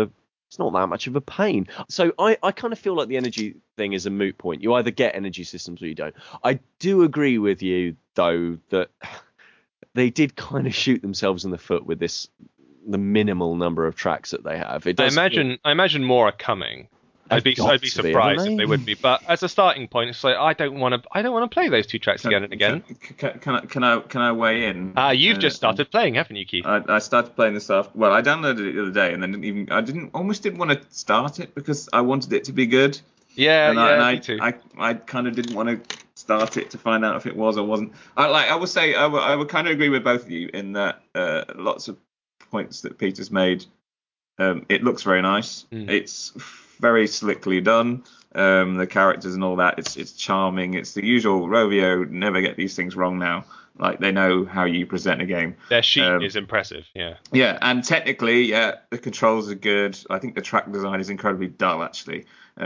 it's not that much of a pain. So I kind of feel like the energy thing is a moot point. You either get energy systems or you don't. I do agree with you, though, that they did kind of shoot themselves in the foot with the minimal number of tracks that they have. It does I imagine more are coming. I'd be surprised if they would be. But as a starting point, it's like I don't want to play those 2 tracks again and again. Can I weigh in? You've just started playing, haven't you, Keith? I started playing this after. Well, I downloaded it the other day, and then almost didn't want to start it because I wanted it to be good. Me too. I kind of didn't want to start it to find out if it was or wasn't. I would say I would kind of agree with both of you in that lots of points that Peter's made. It looks very nice. It's very slickly done. The characters and all that. It's charming. It's the usual. Rovio never get these things wrong now. Like, they know how you present a game. Their sheet is impressive, yeah. Yeah, and technically, the controls are good. I think the track design is incredibly dull, actually.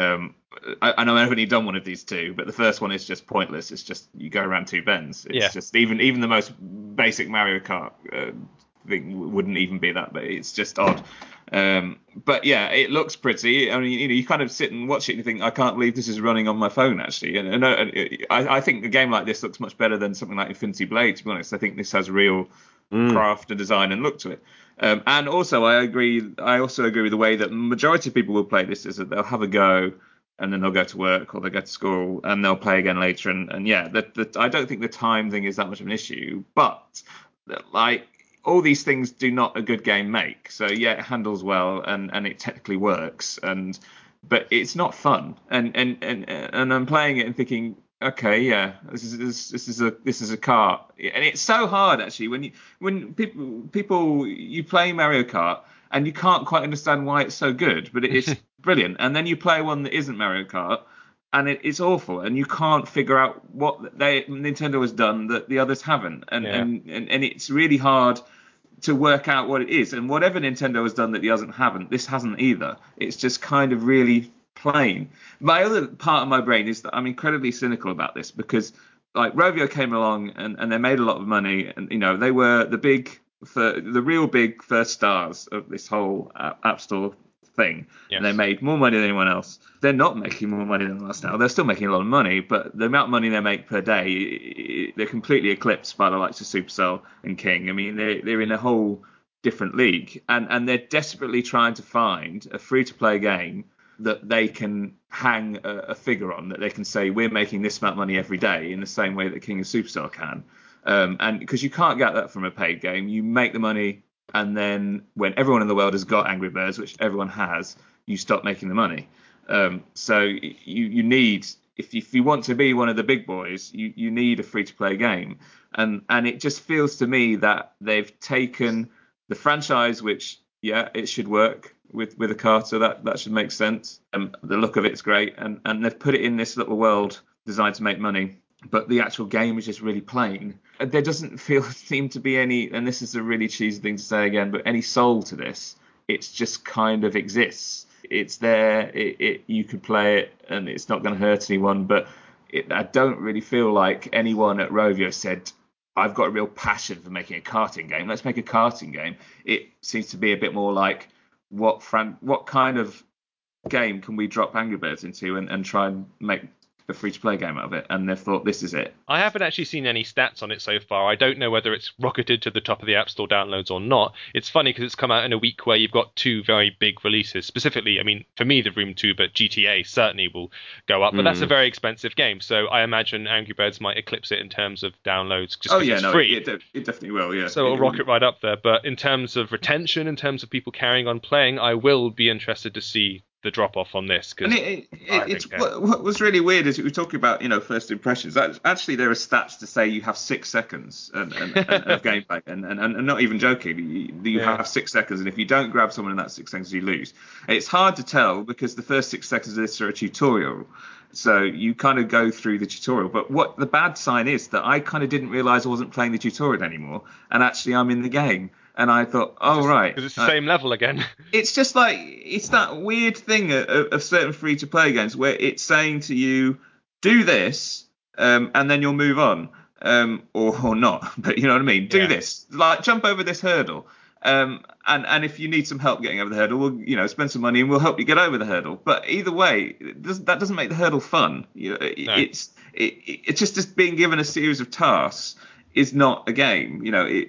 I know I've only done one of these 2, but the first one is just pointless. It's just you go around 2 bends. It's just even the most basic Mario Kart thing wouldn't even be that, but it's just odd. But yeah, it looks pretty. I mean, you kind of sit and watch it and you think, I can't believe this is running on my phone, actually. And I think a game like this looks much better than something like Infinity Blade, to be honest. I think this has real craft and design and look to it. And also, I also agree with the way that the majority of people will play this, is that they'll have a go and then they'll go to work or they'll go to school and they'll play again later. And yeah, I don't think the time thing is that much of an issue. But, like, all these things do not a good game make. So yeah, it handles well and it technically works, but it's not fun. And I'm playing it and thinking, okay, yeah, this is a kart, and it's so hard actually when people you play Mario Kart and you can't quite understand why it's so good, but it's brilliant. And then you play one that isn't Mario Kart, and it's awful, and you can't figure out what Nintendo has done that the others haven't, and it's really hard to work out what it is. And whatever Nintendo has done that the others haven't, this hasn't either. It's just kind of really plain. My other part of my brain is that I'm incredibly cynical about this, because like Rovio came along and they made a lot of money, and they were the real big first stars of this whole App Store thing. Yes. And they made more money than anyone else. They're not making more money than us now. They're still making a lot of money, but the amount of money they make per day, they're completely eclipsed by the likes of Supercell and King. I mean, they're in a whole different league, and they're desperately trying to find a free-to-play game that they can hang a figure on, that they can say, we're making this amount of money every day, in the same way that King and Supercell can. And because you can't get that from a paid game, you make the money, and then when everyone in the world has got Angry Birds, which everyone has, you stop making the money. So you need, if you want to be one of the big boys, you need a free-to-play game. And it just feels to me that they've taken the franchise, which, yeah, it should work with a Carter, that should make sense. The look of it's great, and they've put it in this little world designed to make money. But the actual game is just really plain. There doesn't seem to be any, and this is a really cheesy thing to say again, but any soul to this. It's just kind of exists. It's there. You could play it, and it's not going to hurt anyone. But I don't really feel like anyone at Rovio said, I've got a real passion for making a karting game. Let's make a karting game. It seems to be a bit more like, what kind of game can we drop Angry Birds into and try and make a free-to-play game out of it, and they've thought this is it. I haven't actually seen any stats on it so far. I don't know whether it's rocketed to the top of the App Store downloads or not. It's funny because it's come out in a week where you've got 2 very big releases. Specifically, I mean, for me, The Room 2, but GTA certainly will go up. But that's a very expensive game, so I imagine Angry Birds might eclipse it in terms of downloads just because it's free. It definitely will, yeah. So it'll rocket right up there. But in terms of retention, in terms of people carrying on playing, I will be interested to see the drop off on this. What was really weird is we were talking about first impressions. Actually, there are stats to say you have 6 seconds of gameplay, and not even joking. You have 6 seconds, and if you don't grab someone in that 6 seconds, you lose. It's hard to tell because the first 6 seconds of this are a tutorial. So you kind of go through the tutorial. But what the bad sign is that I kind of didn't realize I wasn't playing the tutorial anymore, and actually I'm in the game. And I thought, right. Because it's the same level again. It's just like, it's that weird thing of certain free-to-play games where it's saying to you, do this, and then you'll move on, or not. But you know what I mean? Do this. Like, jump over this hurdle. And if you need some help getting over the hurdle, we'll spend some money and we'll help you get over the hurdle. But either way, that doesn't make the hurdle fun. No. It's just being given a series of tasks is not a game.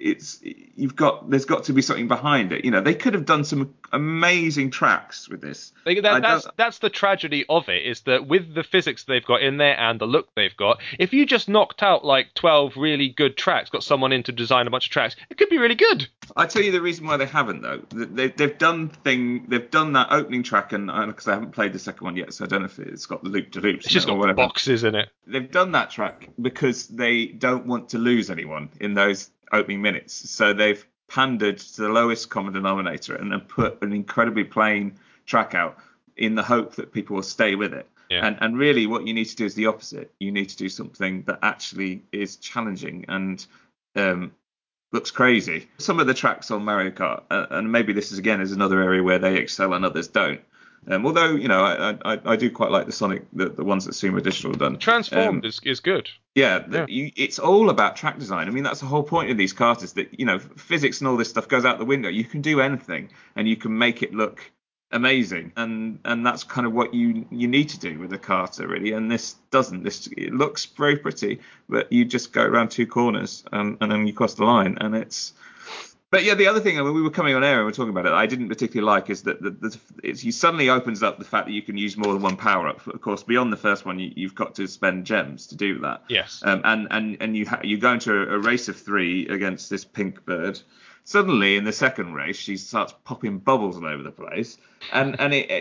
There's got to be something behind it. They could have done some amazing tracks with this. That's the tragedy of it, is that with the physics they've got in there and the look they've got, if you just knocked out like 12 really good tracks, got someone in to design a bunch of tracks, it could be really good. I tell you the reason why they haven't, though. They've done that opening track, and because I haven't played the second one yet, so I don't know if it's got the loop-de-loops. It's just got boxes in it. They've done that track because they don't want to lose anyone in those opening minutes. So they've pandered to the lowest common denominator and then put an incredibly plain track out in the hope that people will stay with it. Yeah. And really what you need to do is the opposite. You need to do something that actually is challenging and looks crazy. Some of the tracks on Mario Kart, and maybe this is another area where they excel and others don't. Although I do quite like the Sonic, the ones that Sumo Digital have done. Transformed is good. Yeah, it's all about track design. I mean, that's the whole point of these karters, that physics and all this stuff goes out the window. You can do anything, and you can make it look amazing, and that's kind of what you need to do with a karter, really. And this doesn't. It looks very pretty, but you just go around two corners and then you cross the line, and it's. But yeah, the other thing, when we were coming on air and we were talking about it, I didn't particularly like is that it suddenly opens up the fact that you can use more than one power up. Of course, beyond the first one, you've got to spend gems to do that. Yes. And you go into a race of 3 against this pink bird. Suddenly, in the second race, she starts popping bubbles all over the place, and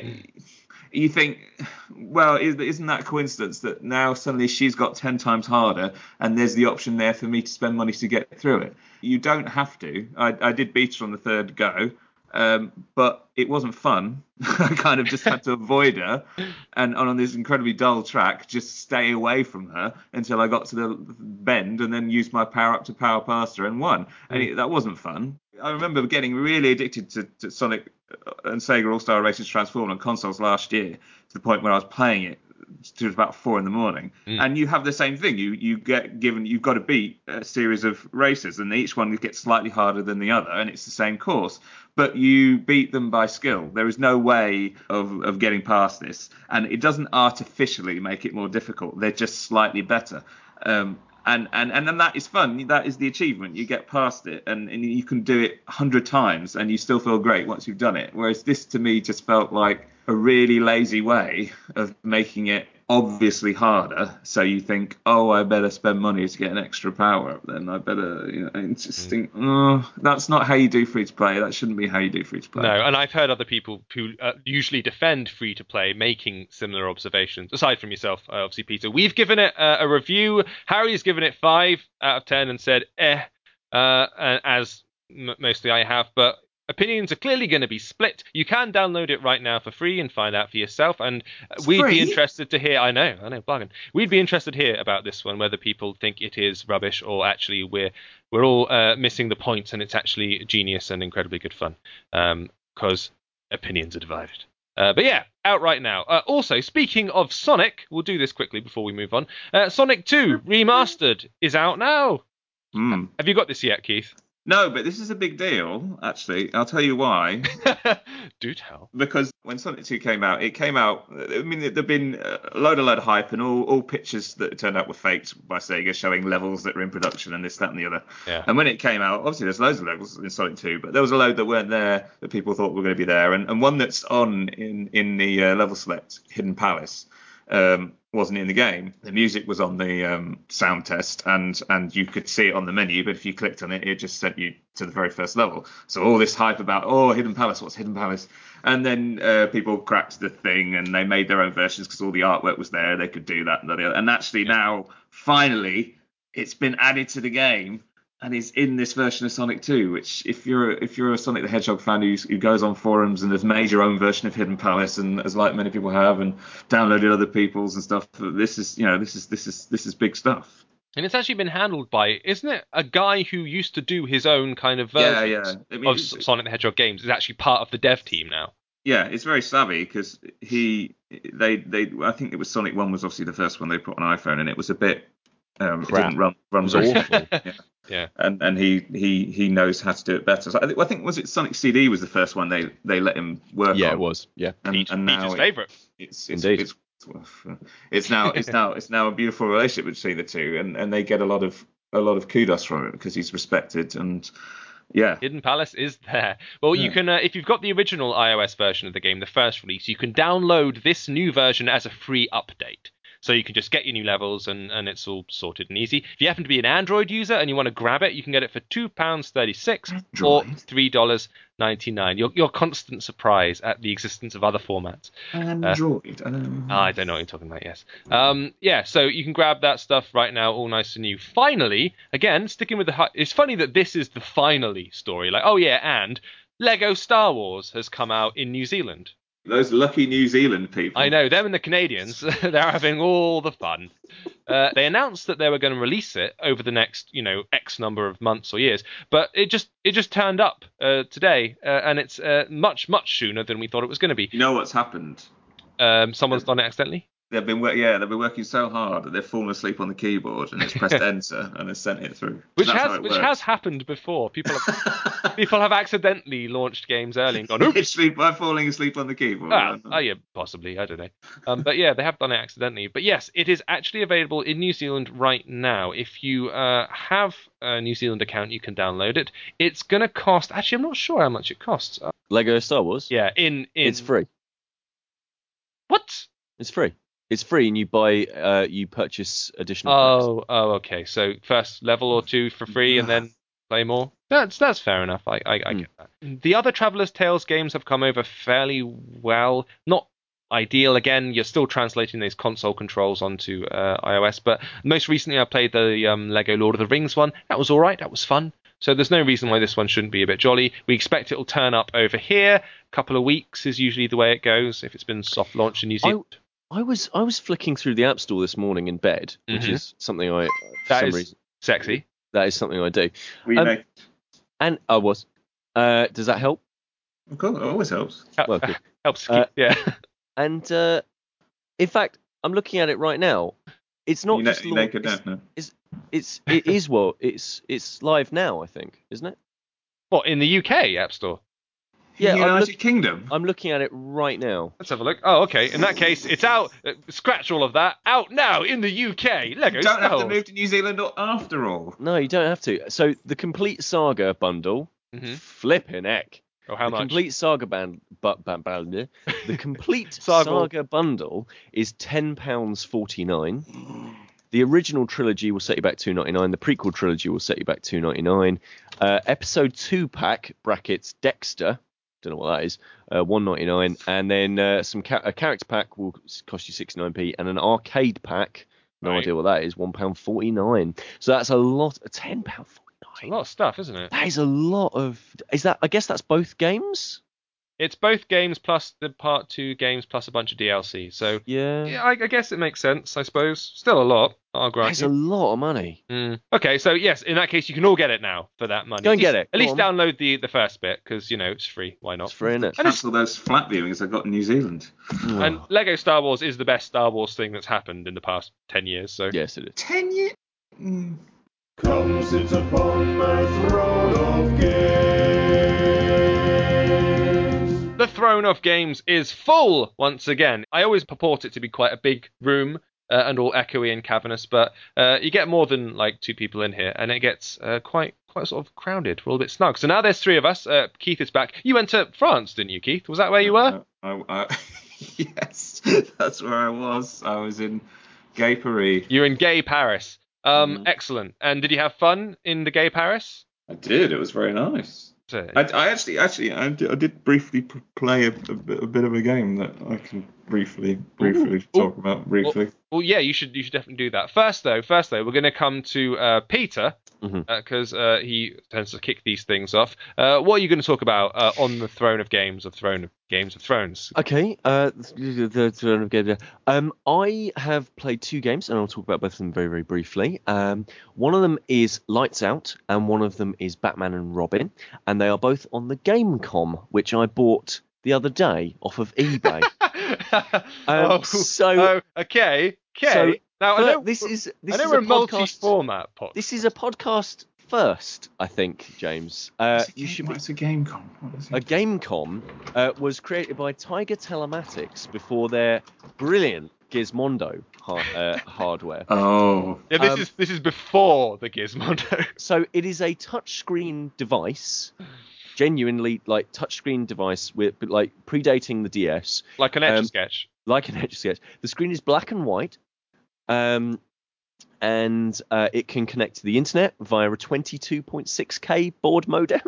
you think, well, isn't that a coincidence that now suddenly she's got 10 times harder, and there's the option there for me to spend money to get through it? You don't have to. I did beat her on the third go, but it wasn't fun. I kind of just had to avoid her, and on this incredibly dull track, just stay away from her until I got to the bend, and then used my power up to power past her and won. And that wasn't fun. I remember getting really addicted to Sonic and Sega All-Star Racers Transformed on consoles last year, to the point where I was playing it to about 4 a.m. And you have the same thing. You've got to beat a series of races, and each one gets slightly harder than the other, and it's the same course. But you beat them by skill. There is no way of getting past this, and it doesn't artificially make it more difficult. They're just slightly better. And then that is fun. That is the achievement. You get past it, and you can do it 100 times, and you still feel great once you've done it. Whereas this, to me, just felt like a really lazy way of making it obviously harder. So you think, oh, I better spend money to get an extra power up. Then I better, just think, oh, that's not how you do free to play. That shouldn't be how you do free to play. No, and I've heard other people who usually defend free to play making similar observations. Aside from yourself, obviously, Peter, we've given it a review. Harry's given it 5 out of 10 and said, as mostly I have, but. Opinions are clearly going to be split. You can download it right now for free and find out for yourself. And we'd be interested to hear. I know, bargain. We'd be interested to hear about this one, whether people think it is rubbish or actually we're all missing the point and it's actually genius and incredibly good fun. Because opinions are divided. But yeah, out right now. Also, speaking of Sonic, we'll do this quickly before we move on. Sonic 2 Remastered is out now. Have you got this yet, Keith? No, but this is a big deal, actually. I'll tell you why. Do tell. Because when Sonic 2 came out, I mean, there'd been a load of hype, and all pictures that turned out were faked by Sega, showing levels that were in production and this, that, and the other. Yeah. And when it came out, obviously there's loads of levels in Sonic 2, but there was a load that weren't there that people thought were going to be there. And one that's on in the level select, Hidden Palace, wasn't in the game. The music was on the sound test, and you could see it on the menu, but if you clicked on it, it just sent you to the very first level. So all this hype about, Hidden Palace, what's Hidden Palace? And then people cracked the thing, and they made their own versions because all the artwork was there. They could do that and the other. And actually now, finally, it's been added to the game, and is in this version of Sonic 2, which if you're a Sonic the Hedgehog fan who goes on forums and has made your own version of Hidden Palace, and as like many people have, and downloaded other people's and stuff, this is big stuff. And it's actually been handled by, isn't it, a guy who used to do his own kind of versions of Sonic the Hedgehog games is actually part of the dev team now. Yeah, it's very savvy because I think it was Sonic 1 was obviously the first one they put on iPhone, and it was a bit It Crap. didn't run It was very awful. yeah. Yeah. And he knows how to do it better. So I think was it Sonic CD was the first one they let him work Yeah, on. it was. Yeah. And now Peter's favourite. Indeed. It's now a beautiful relationship between the two, and they get a lot of kudos from it because he's respected and yeah. Hidden Palace is there. Well, you can, if you've got the original iOS version of the game, the first release, you can download this new version as a free update. So you can just get your new levels and it's all sorted and easy. If you happen to be an Android user and you want to grab it, you can get it for £2.36 or $3.99. Your constant surprise at the existence of other formats. Android. I don't know what you're talking about, yes. Yeah, so you can grab that stuff right now, all nice and new. Finally, again, sticking with it's funny that this is the finally story. Like, oh yeah, and Lego Star Wars has come out in New Zealand. Those lucky New Zealand people. I know, them and the Canadians, they're having all the fun. They announced that they were going to release it over the next, X number of months or years, but it just turned up today, and it's much sooner than we thought it was going to be. You know what's happened? Someone's done it accidentally. They've been working so hard that they've fallen asleep on the keyboard and it's pressed enter and has sent it through. Which has happened before. People have accidentally launched games early and gone, oops. By falling asleep on the keyboard. Yeah, possibly. I don't know. But yeah, they have done it accidentally. But yes, it is actually available in New Zealand right now. If you have a New Zealand account, you can download it. It's going to cost... Actually, I'm not sure how much it costs. Lego Star Wars? Yeah, It's free. What? It's free. It's free, and you purchase additional packs. Oh, okay. So first level or two for free, and then play more. That's fair enough. I get that. The other Traveller's Tales games have come over fairly well. Not ideal. Again, you're still translating these console controls onto iOS. But most recently, I played the Lego Lord of the Rings one. That was all right. That was fun. So there's no reason why this one shouldn't be a bit jolly. We expect it'll turn up over here. A couple of weeks is usually the way it goes if it's been soft launched in New Zealand. I was flicking through the App Store this morning in bed, which is something sexy. That is something I do. And I was. Does that help? Of course, it always helps. Well, good. Helps keep, yeah. And in fact, I'm looking at it right now. It's not just naked now. It's live now, I think, isn't it? What, in the UK App Store? Yeah, United Kingdom. I'm looking at it right now. Let's have a look. Oh, okay. In that case, it's out. Scratch all of that. Out now in the UK. Lego You don't have to move to New Zealand after all. No, you don't have to. So the Complete Saga bundle, flipping heck. Oh, how much? Complete Saga the Complete Saga bundle is £10.49. The original trilogy will set you back $2.99. The prequel trilogy will set you back $2.99. Episode 2 pack brackets Dexter. Don't know what that is. $1.99, and then a character pack will cost you 69p, and an arcade pack, no idea what that is, £1.49. So that's a lot. £10.49. A lot of stuff, isn't it? That is a lot of. Is that? I guess that's both games. It's both games plus the Part 2 games plus a bunch of DLC. So yeah, I guess it makes sense. I suppose still a lot. I'll grant That's a lot of money. Okay, so yes, in that case, you can all get it now for that money. Go and get it. At least download the first bit because it's free. Why not? It's free, isn't it? Cancel those flat viewings I got in New Zealand. And Lego Star Wars is the best Star Wars thing that's happened in the past 10 years. So yes, it is. 10 years. Come sit upon the throne of games. The Throne of Games is full once again. I always purport it to be quite a big room and all echoey and cavernous, but you get more than like 2 people in here, and it gets quite sort of crowded. We're all a bit snug. So now there's 3 of us. Keith is back. You went to France, didn't you, Keith? Was that where you were? Yes, that's where I was. I was in Gay Paris. You're in Gay Paris. Excellent. And did you have fun in the Gay Paris? I did. It was very nice. I did briefly play a bit of a game that I can briefly talk about briefly. Well, yeah, you should definitely do that. First though, we're going to come to Peter because he tends to kick these things off. What are you going to talk about on the Throne of Games of Thrones? Okay, the Throne of Games. I have played 2 games, and I'll talk about both of them very, very briefly. One of them is Lights Out, and one of them is Batman and Robin, and they are both on the Gamecom, which I bought the other day off of eBay. Okay. So Now, But I know this is we're a podcast. multi-format podcast. This is a podcast first, I think, James. What's a Gamecom? What is A it? Gamecom was created by Tiger Telematics before their brilliant Gizmondo hardware. Oh. Yeah, this is before the Gizmondo. So it is a touchscreen device, genuinely like touchscreen device with like predating the DS, Like an Etch-a-Sketch. like an Etch-a-Sketch. The screen is black and white, and it can connect to the internet via a 22.6K baud modem.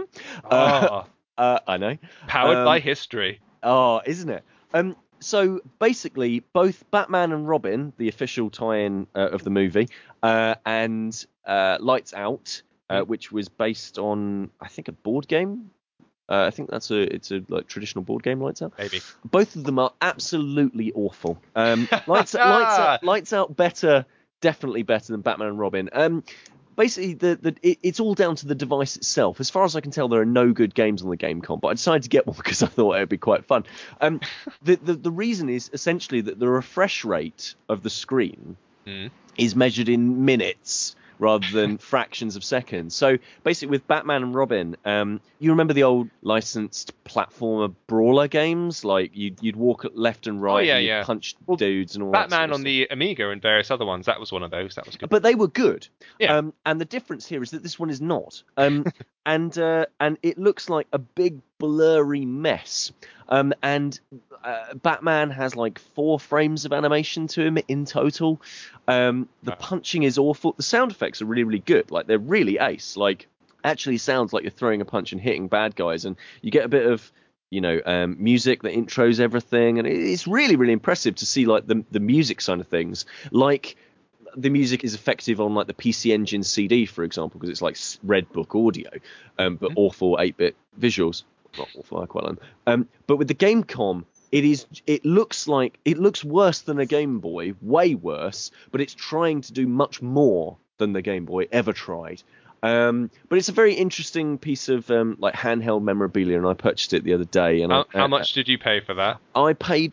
I know. Powered by history. Oh, isn't it? So basically, both Batman and Robin, the official tie-in of the movie, and Lights Out, which was based on, I think, a board game. I think it's a like traditional board game, Lights Out. Maybe. Both of them are absolutely awful. Lights Out better, definitely better than Batman and Robin. Basically, it's all down to the device itself. As far as I can tell, there are no good games on the Gamecom, but I decided to get one because I thought it would be quite fun. The reason is essentially that the refresh rate of the screen is measured in minutes rather than fractions of seconds. So basically, with Batman and Robin, you remember the old licensed platformer brawler games? Like you'd walk left and right, and you'd punch dudes and all that. Batman sort of on the Amiga and various other ones, that was one of those. That was good. But they were good. Yeah. And the difference here is that this one is not. And it looks like a big blurry mess. And Batman has like 4 frames of animation to him in total. The punching is awful. The sound effects are really, really good. Like they're really ace. Like actually sounds like you're throwing a punch and hitting bad guys. And you get a bit of music that intros everything, and it's really, really impressive to see like the music side of things. Like the music is effective on like the PC Engine CD, for example, because it's like Red Book audio, but awful 8-bit visuals. Not awful, I quite like them. But with the Gamecom, it looks worse than a Game Boy, way worse, but it's trying to do much more than the Game Boy ever tried. But it's a very interesting piece of like handheld memorabilia, and I purchased it the other day. And how much did you pay for that? I paid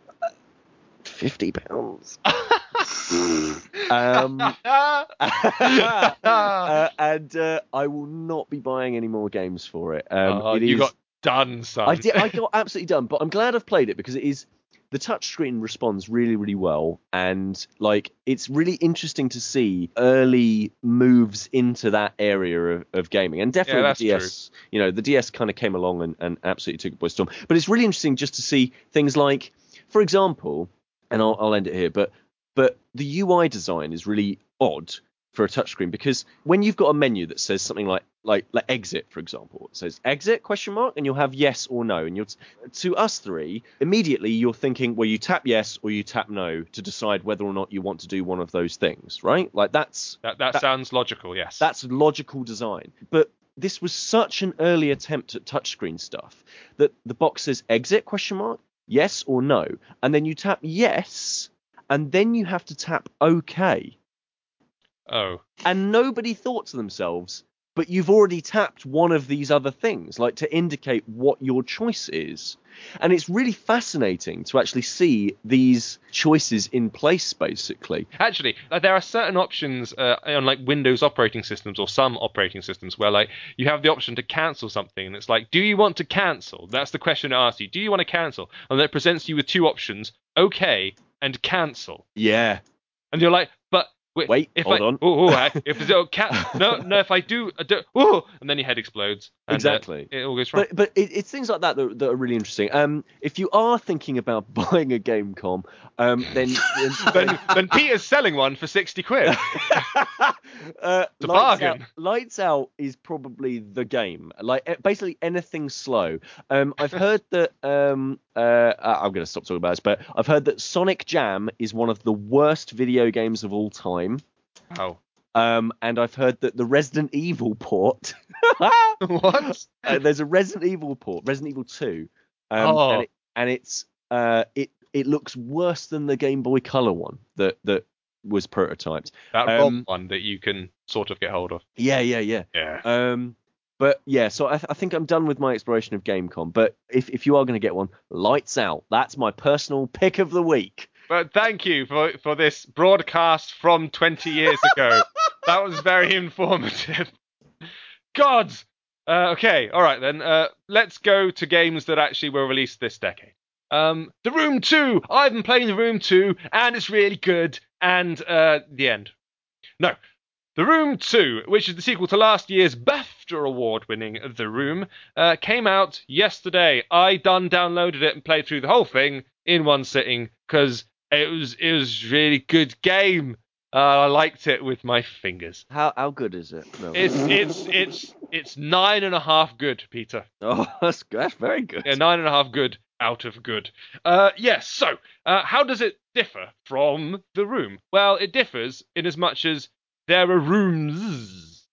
£50. And I will not be buying any more games for it. You got done, son. I got absolutely done, but I'm glad I've played it because the touchscreen responds really, really well, and like it's really interesting to see early moves into that area of gaming. And definitely the DS, true. The DS kind of came along and absolutely took it by storm. But it's really interesting just to see things like, for example, and I'll end it here, but the UI design is really odd for a touchscreen, because when you've got a menu that says something like exit, for example, it says exit ? And you'll have yes or no, and to us three immediately you're thinking, well, you tap yes or you tap no to decide whether or not you want to do one of those things, right? Like that sounds logical. Yes, that's logical design. But this was such an early attempt at touchscreen stuff that the box says exit ? Yes or no, and then you tap yes, and then you have to tap OK. Oh. And nobody thought to themselves, but you've already tapped one of these other things, like to indicate what your choice is. And it's really fascinating to actually see these choices in place, basically. Actually, there are certain options on like Windows operating systems or some operating systems where like you have the option to cancel something, and it's like, do you want to cancel? That's the question it asks you. Do you want to cancel? And then it presents you with 2 options, OK and cancel. Yeah. And you're like, but wait, hold on. If if I do, and then your head explodes. And, exactly. It all goes wrong. But it's things like that that are really interesting. If you are thinking about buying a Gamecom, then Peter's selling one for £60. It's a bargain. Lights Out is probably the game. Like basically anything slow. I've heard that. I'm going to stop talking about this, but I've heard that Sonic Jam is one of the worst video games of all time. Oh. And I've heard that the Resident Evil port. What? There's a Resident Evil port, Resident Evil 2. It looks worse than the Game Boy Color one that was prototyped. That ROM one that you can sort of get hold of. Yeah. But yeah, so I think I'm done with my exploration of Gamecom. But if you are going to get one, Lights Out. That's my personal pick of the week. But thank you for this broadcast from 20 years ago. That was very informative. God! Okay, all right then. Let's go to games that actually were released this decade. The Room 2! I've been playing The Room 2, and it's really good. And the end. No. The Room 2, which is the sequel to last year's BAFTA award-winning The Room, came out yesterday. I downloaded it and played through the whole thing in one sitting because it was a really good game. I liked it with my fingers. How good is it? No. It's 9.5 good, Peter. Oh, that's very good. Yeah, 9.5 good out of good. Yes. So, how does it differ from The Room? Well, it differs in as much as there are rooms.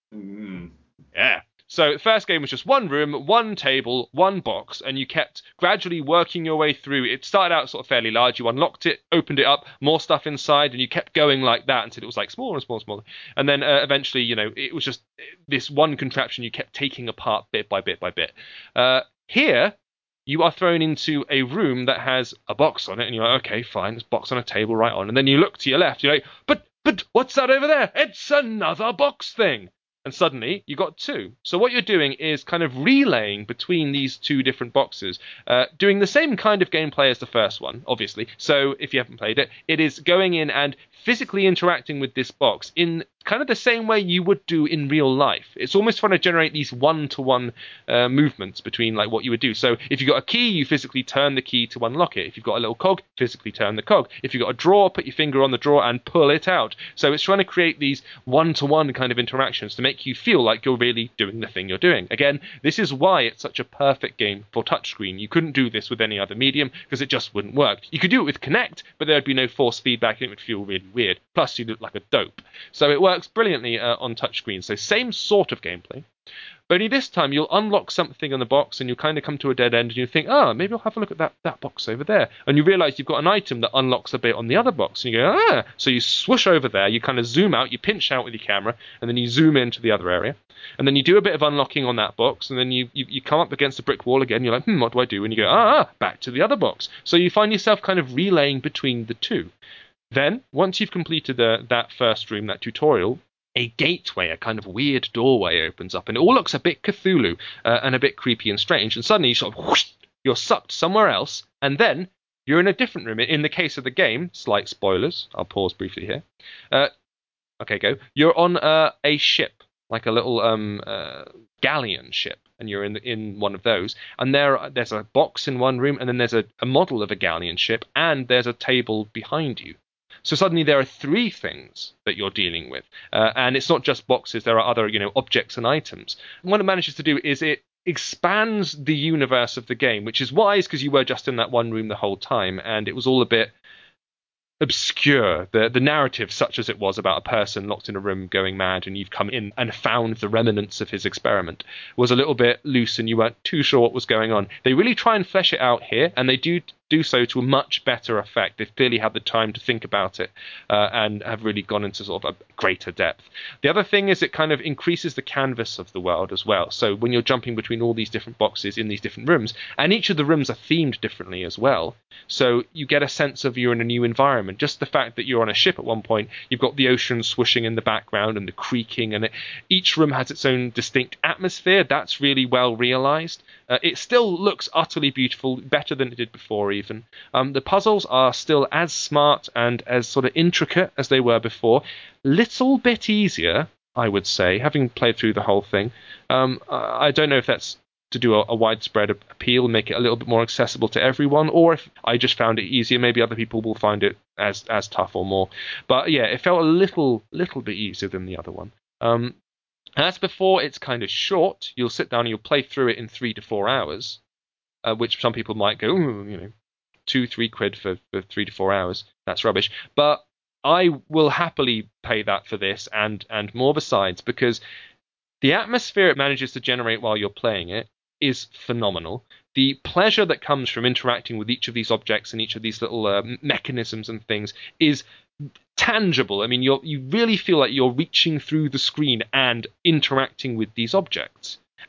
Yeah. So the first game was just one room, one table, one box, and you kept gradually working your way through. It started out sort of fairly large. You unlocked it, opened it up, more stuff inside, and you kept going like that until it was like smaller and smaller and smaller. And then eventually, it was just this one contraption you kept taking apart bit by bit by bit. Here, you are thrown into a room that has a box on it, and you're like, okay, fine, there's a box on a table right on. And then you look to your left, you're like, but what's that over there? It's another box thing. And suddenly, you got two. So what you're doing is kind of relaying between these two different boxes, doing the same kind of gameplay as the first one, obviously. So if you haven't played it, it is going in and physically interacting with this box in kind of the same way you would do in real life. It's almost trying to generate these one-to-one movements between like what you would do. So if you've got a key, you physically turn the key to unlock it. If you've got a little cog, physically turn the cog. If you've got a drawer, put your finger on the drawer and pull it out. So it's trying to create these one-to-one kind of interactions to make you feel like you're really doing the thing you're doing. Again, this is why it's such a perfect game for touchscreen. You couldn't do this with any other medium because it just wouldn't work. You could do it with Kinect, but there'd be no force feedback and it would feel really weird. Plus, you look like a dope. So it works brilliantly on touchscreen. So same sort of gameplay. But only this time you'll unlock something on the box and you'll kind of come to a dead end and you think, maybe I'll have a look at that box over there. And you realise you've got an item that unlocks a bit on the other box. And you go, So you swoosh over there, you kind of zoom out, you pinch out with your camera, and then you zoom into the other area. And then you do a bit of unlocking on that box, and then you come up against a brick wall again. You're like, what do I do? And you go, back to the other box. So you find yourself kind of relaying between the two. Then, once you've completed that first room, that tutorial, a gateway, a kind of weird doorway opens up, and it all looks a bit Cthulhu and a bit creepy and strange. And suddenly, you're sucked somewhere else, and then you're in a different room. In the case of the game, slight spoilers. I'll pause briefly here. Okay, go. You're on a ship, like a little galleon ship, and you're in one of those. And there's a box in one room, and then there's a model of a galleon ship, and there's a table behind you. So suddenly there are three things that you're dealing with. And it's not just boxes. There are other, objects and items. What it manages to do is it expands the universe of the game, which is wise because you were just in that one room the whole time. And it was all a bit obscure. The narrative, such as it was about a person locked in a room going mad and you've come in and found the remnants of his experiment, was a little bit loose and you weren't too sure what was going on. They really try and flesh it out here, and they do so to a much better effect. They've clearly had the time to think about it and have really gone into sort of a greater depth. The other thing is it kind of increases the canvas of the world as well. So when you're jumping between all these different boxes in these different rooms, and each of the rooms are themed differently as well, so you get a sense of you're in a new environment. Just the fact that you're on a ship at one point, you've got the ocean swishing in the background and the creaking, and each room has its own distinct atmosphere. That's really well realized. It still looks utterly beautiful, better than it did before even. The puzzles are still as smart and as sort of intricate as they were before. Little bit easier, I would say, having played through the whole thing. I don't know if that's to do a widespread appeal, make it a little bit more accessible to everyone, or if I just found it easier, maybe other people will find it as tough or more. But yeah, it felt a little bit easier than the other one. As before, it's kind of short. You'll sit down and you'll play through it in 3 to 4 hours, which some people might go, 2-3 quid for 3 to 4 hours. That's rubbish. But I will happily pay that for this and more besides, because the atmosphere it manages to generate while you're playing it is phenomenal. The pleasure that comes from interacting with each of these objects and each of these little mechanisms and things is tangible. I mean, you really feel like you're reaching through the screen and interacting with these objects.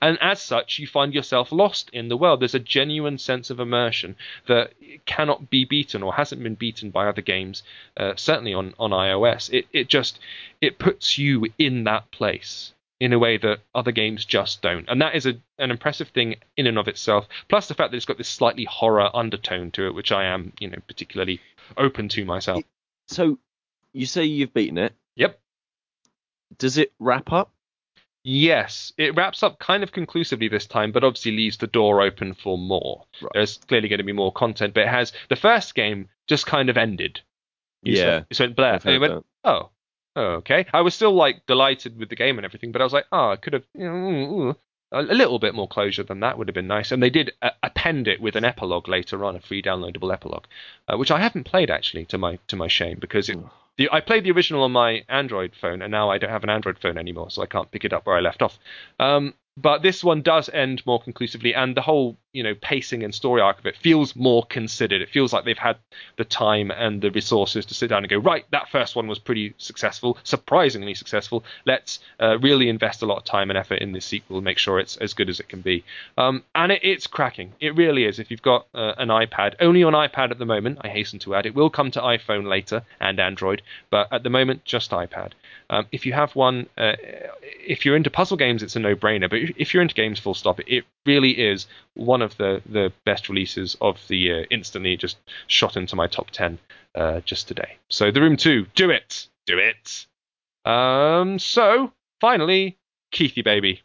And as such, you find yourself lost in the world. There's a genuine sense of immersion that cannot be beaten or hasn't been beaten by other games, certainly on iOS. It puts you in that place in a way that other games just don't. And that is an impressive thing in and of itself. Plus the fact that it's got this slightly horror undertone to it, which I am, particularly open to myself. So you say you've beaten it. Yep. Does it wrap up? Yes, it wraps up kind of conclusively this time, but obviously leaves the door open for more. Right. There's clearly going to be more content, but it has the first game just kind of ended. You went Blair. I've heard And it went, oh, okay. I was still like delighted with the game and everything, but I was like, I could have, a little bit more closure than that would have been nice. And they did append it with an epilogue later on, a free downloadable epilogue, which I haven't played actually, to my shame, because I played the original on my Android phone, and now I don't have an Android phone anymore, so I can't pick it up where I left off. But this one does end more conclusively, and the whole, pacing and story arc of it feels more considered. It feels like they've had the time and the resources to sit down and go, right, that first one was pretty successful, surprisingly successful. Let's really invest a lot of time and effort in this sequel and make sure it's as good as it can be. And it's cracking. It really is. If you've got an iPad, only on iPad at the moment, I hasten to add. It will come to iPhone later and Android, but at the moment, just iPad. If you have one, if you're into puzzle games, it's a no-brainer. But if you're into games full stop, it really is one of the best releases of the year. Instantly just shot into my top 10 just today. So The Room 2, do it! Do it! So, finally, Keithy baby.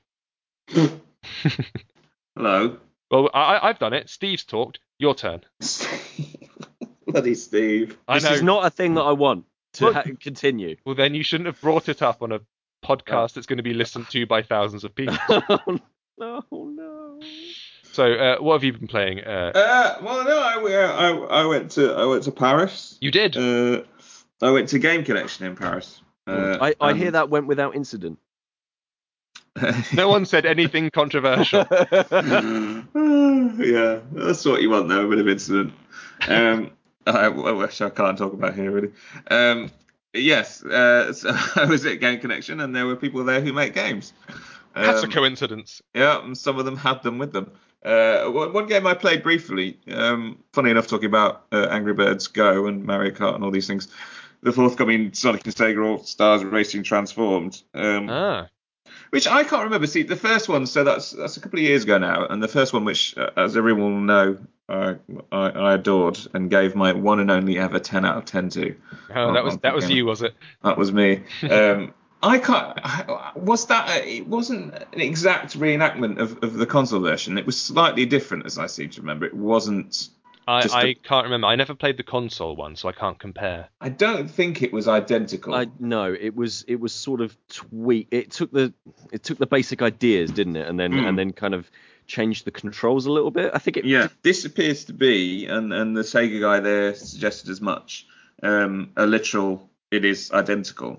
Hello. Well, I've done it. Steve's talked. Your turn. Bloody Steve. I This know. is not a thing that I want to continue. Well, then you shouldn't have brought it up on a podcast that's going to be listened to by thousands of people. No. So, what have you been playing? Well, no, I went to Paris. You did. I went to Game Connection in Paris. I hear that went without incident. No one said anything controversial. Yeah, that's what you want, though, a bit of incident. I wish I can't talk about here, really. Yes, so I was at Game Connection, and there were people there who make games. That's a coincidence. Yeah, and some of them had them with them. One game I played briefly, funny enough, talking about Angry Birds Go and Mario Kart and all these things, the forthcoming Sonic and Sega All-Stars Racing Transformed. Which I can't remember. See, the first one, so that's a couple of years ago now, and the first one, which, as everyone will know, I adored and gave my one and only ever 10 out of 10 to. Oh, that was you, was it? That was me. I can't. It wasn't an exact reenactment of the console version. It was slightly different, as I seem to remember. It wasn't. I can't remember. I never played the console one, so I can't compare. I don't think it was identical. No, it was sort of tweak. It took the basic ideas, didn't it, and then kind of changed the controls a little bit. I think it. Yeah, this appears to be, and the Sega guy there suggested as much. A literal, it is identical.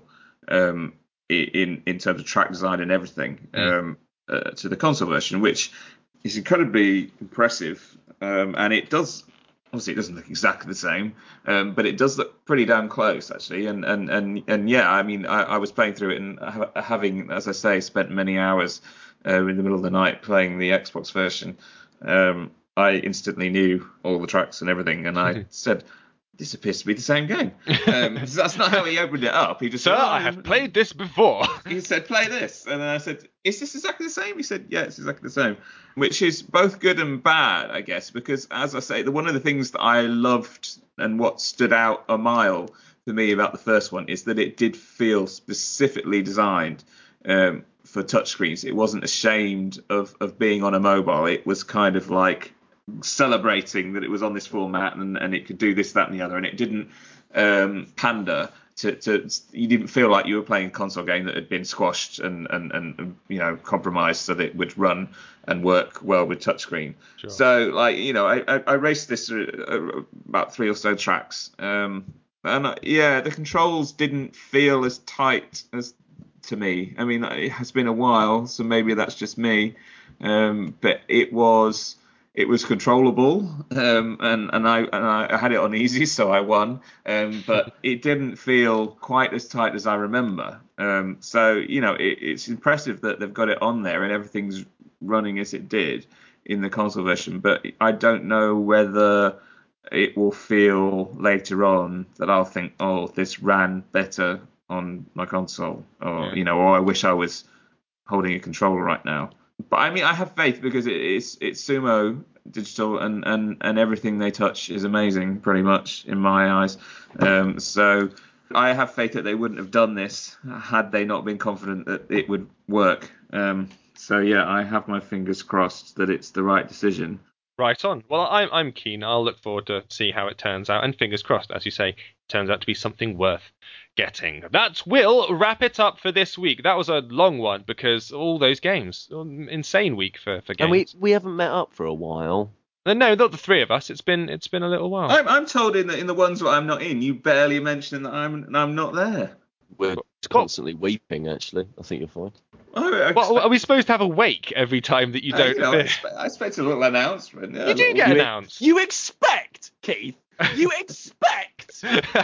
In terms of track design and everything, to the console version, which is incredibly impressive. And it does. Obviously, it doesn't look exactly the same, but it does look pretty damn close, actually. And yeah, I mean, I was playing through it and having, as I say, spent many hours in the middle of the night playing the Xbox version. I instantly knew all the tracks and everything, and I said, "This appears to be the same game." That's not how he opened it up. He just Sir, said, I have played this before. He said, "Play this," and then I said, "Is this exactly the same?" He said, "Yeah, it's exactly the same," which is both good and bad, I guess, because as I say, one of the things that I loved and what stood out a mile for me about the first one is that it did feel specifically designed for touchscreens. It wasn't ashamed of being on a mobile. It was kind of like celebrating that it was on this format and it could do this, that, and the other, and it didn't pander to you didn't feel like you were playing a console game that had been squashed and compromised so that it would run and work well with touchscreen. Sure. So I raced this about 3 or so tracks, and the controls didn't feel as tight as to me. I mean, it has been a while, so maybe that's just me, but it was controllable, and I had it on easy, so I won. But it didn't feel quite as tight as I remember. So it's impressive that they've got it on there and everything's running as it did in the console version, but I don't know whether it will feel later on that I'll think, oh, this ran better on my console, or or I wish I was holding a controller right now. But I mean, I have faith because it's Sumo Digital, and everything they touch is amazing, pretty much in my eyes. So I have faith that they wouldn't have done this had they not been confident that it would work. So yeah, I have my fingers crossed that it's the right decision. Right on. Well, I'm keen. I'll look forward to see how it turns out, and fingers crossed, as you say, it turns out to be something worth getting. That will wrap it up for this week. That was a long one because all those games, insane week for games. And we haven't met up for a while. No, not the three of us. It's been a little while. I'm told in the ones that I'm not in, you barely mention that I'm not there. We're constantly weeping. Actually, I think you're fine. Well, are we supposed to have a wake every time that you don't appear? I expect a little announcement. Yeah, you do get announced. You expect, Keith. You expect.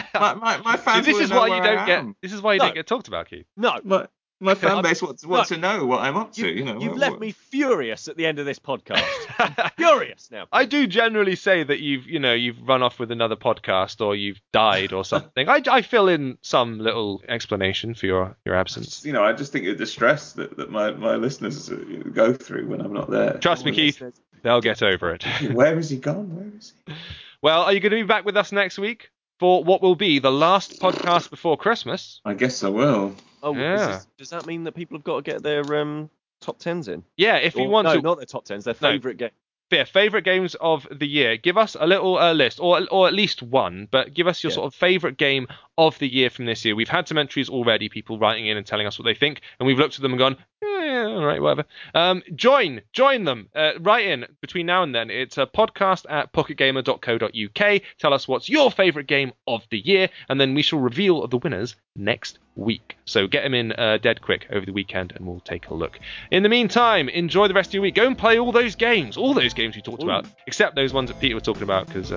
My fans. This is why you don't get. This is why you don't get talked about, Keith. No. My fan base wants to know what I'm up to. You've left me furious at the end of this podcast. Furious now. I do generally say that you've run off with another podcast or you've died or something. I fill in some little explanation for your absence. I just think of the stress that my listeners go through when I'm not there. Trust me, Keith, they'll get over it. Where is he gone? Where is he? Well, are you going to be back with us next week for what will be the last podcast before Christmas? I guess I will. Oh, yeah. Does that mean that people have got to get their top 10s in? Yeah, if you want to. No, not their top 10s, their favourite game. Favourite games of the year. Give us a little list, or at least one, but give us your sort of favourite game of the year from this year. We've had some entries already, people writing in and telling us what they think, and we've looked at them and gone, yeah, all right, whatever. Join them. Write in between now and then. It's a podcast at pocketgamer.co.uk. Tell us what's your favourite game of the year, and then we shall reveal the winners next week. So get them in dead quick over the weekend, and we'll take a look. In the meantime, enjoy the rest of your week. Go and play all those games we talked about, except those ones that Peter was talking about, because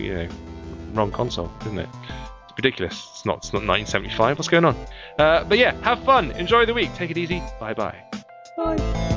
wrong console, isn't it? It's ridiculous. It's not 1975. What's going on? But yeah, have fun. Enjoy the week. Take it easy. Bye. Bye.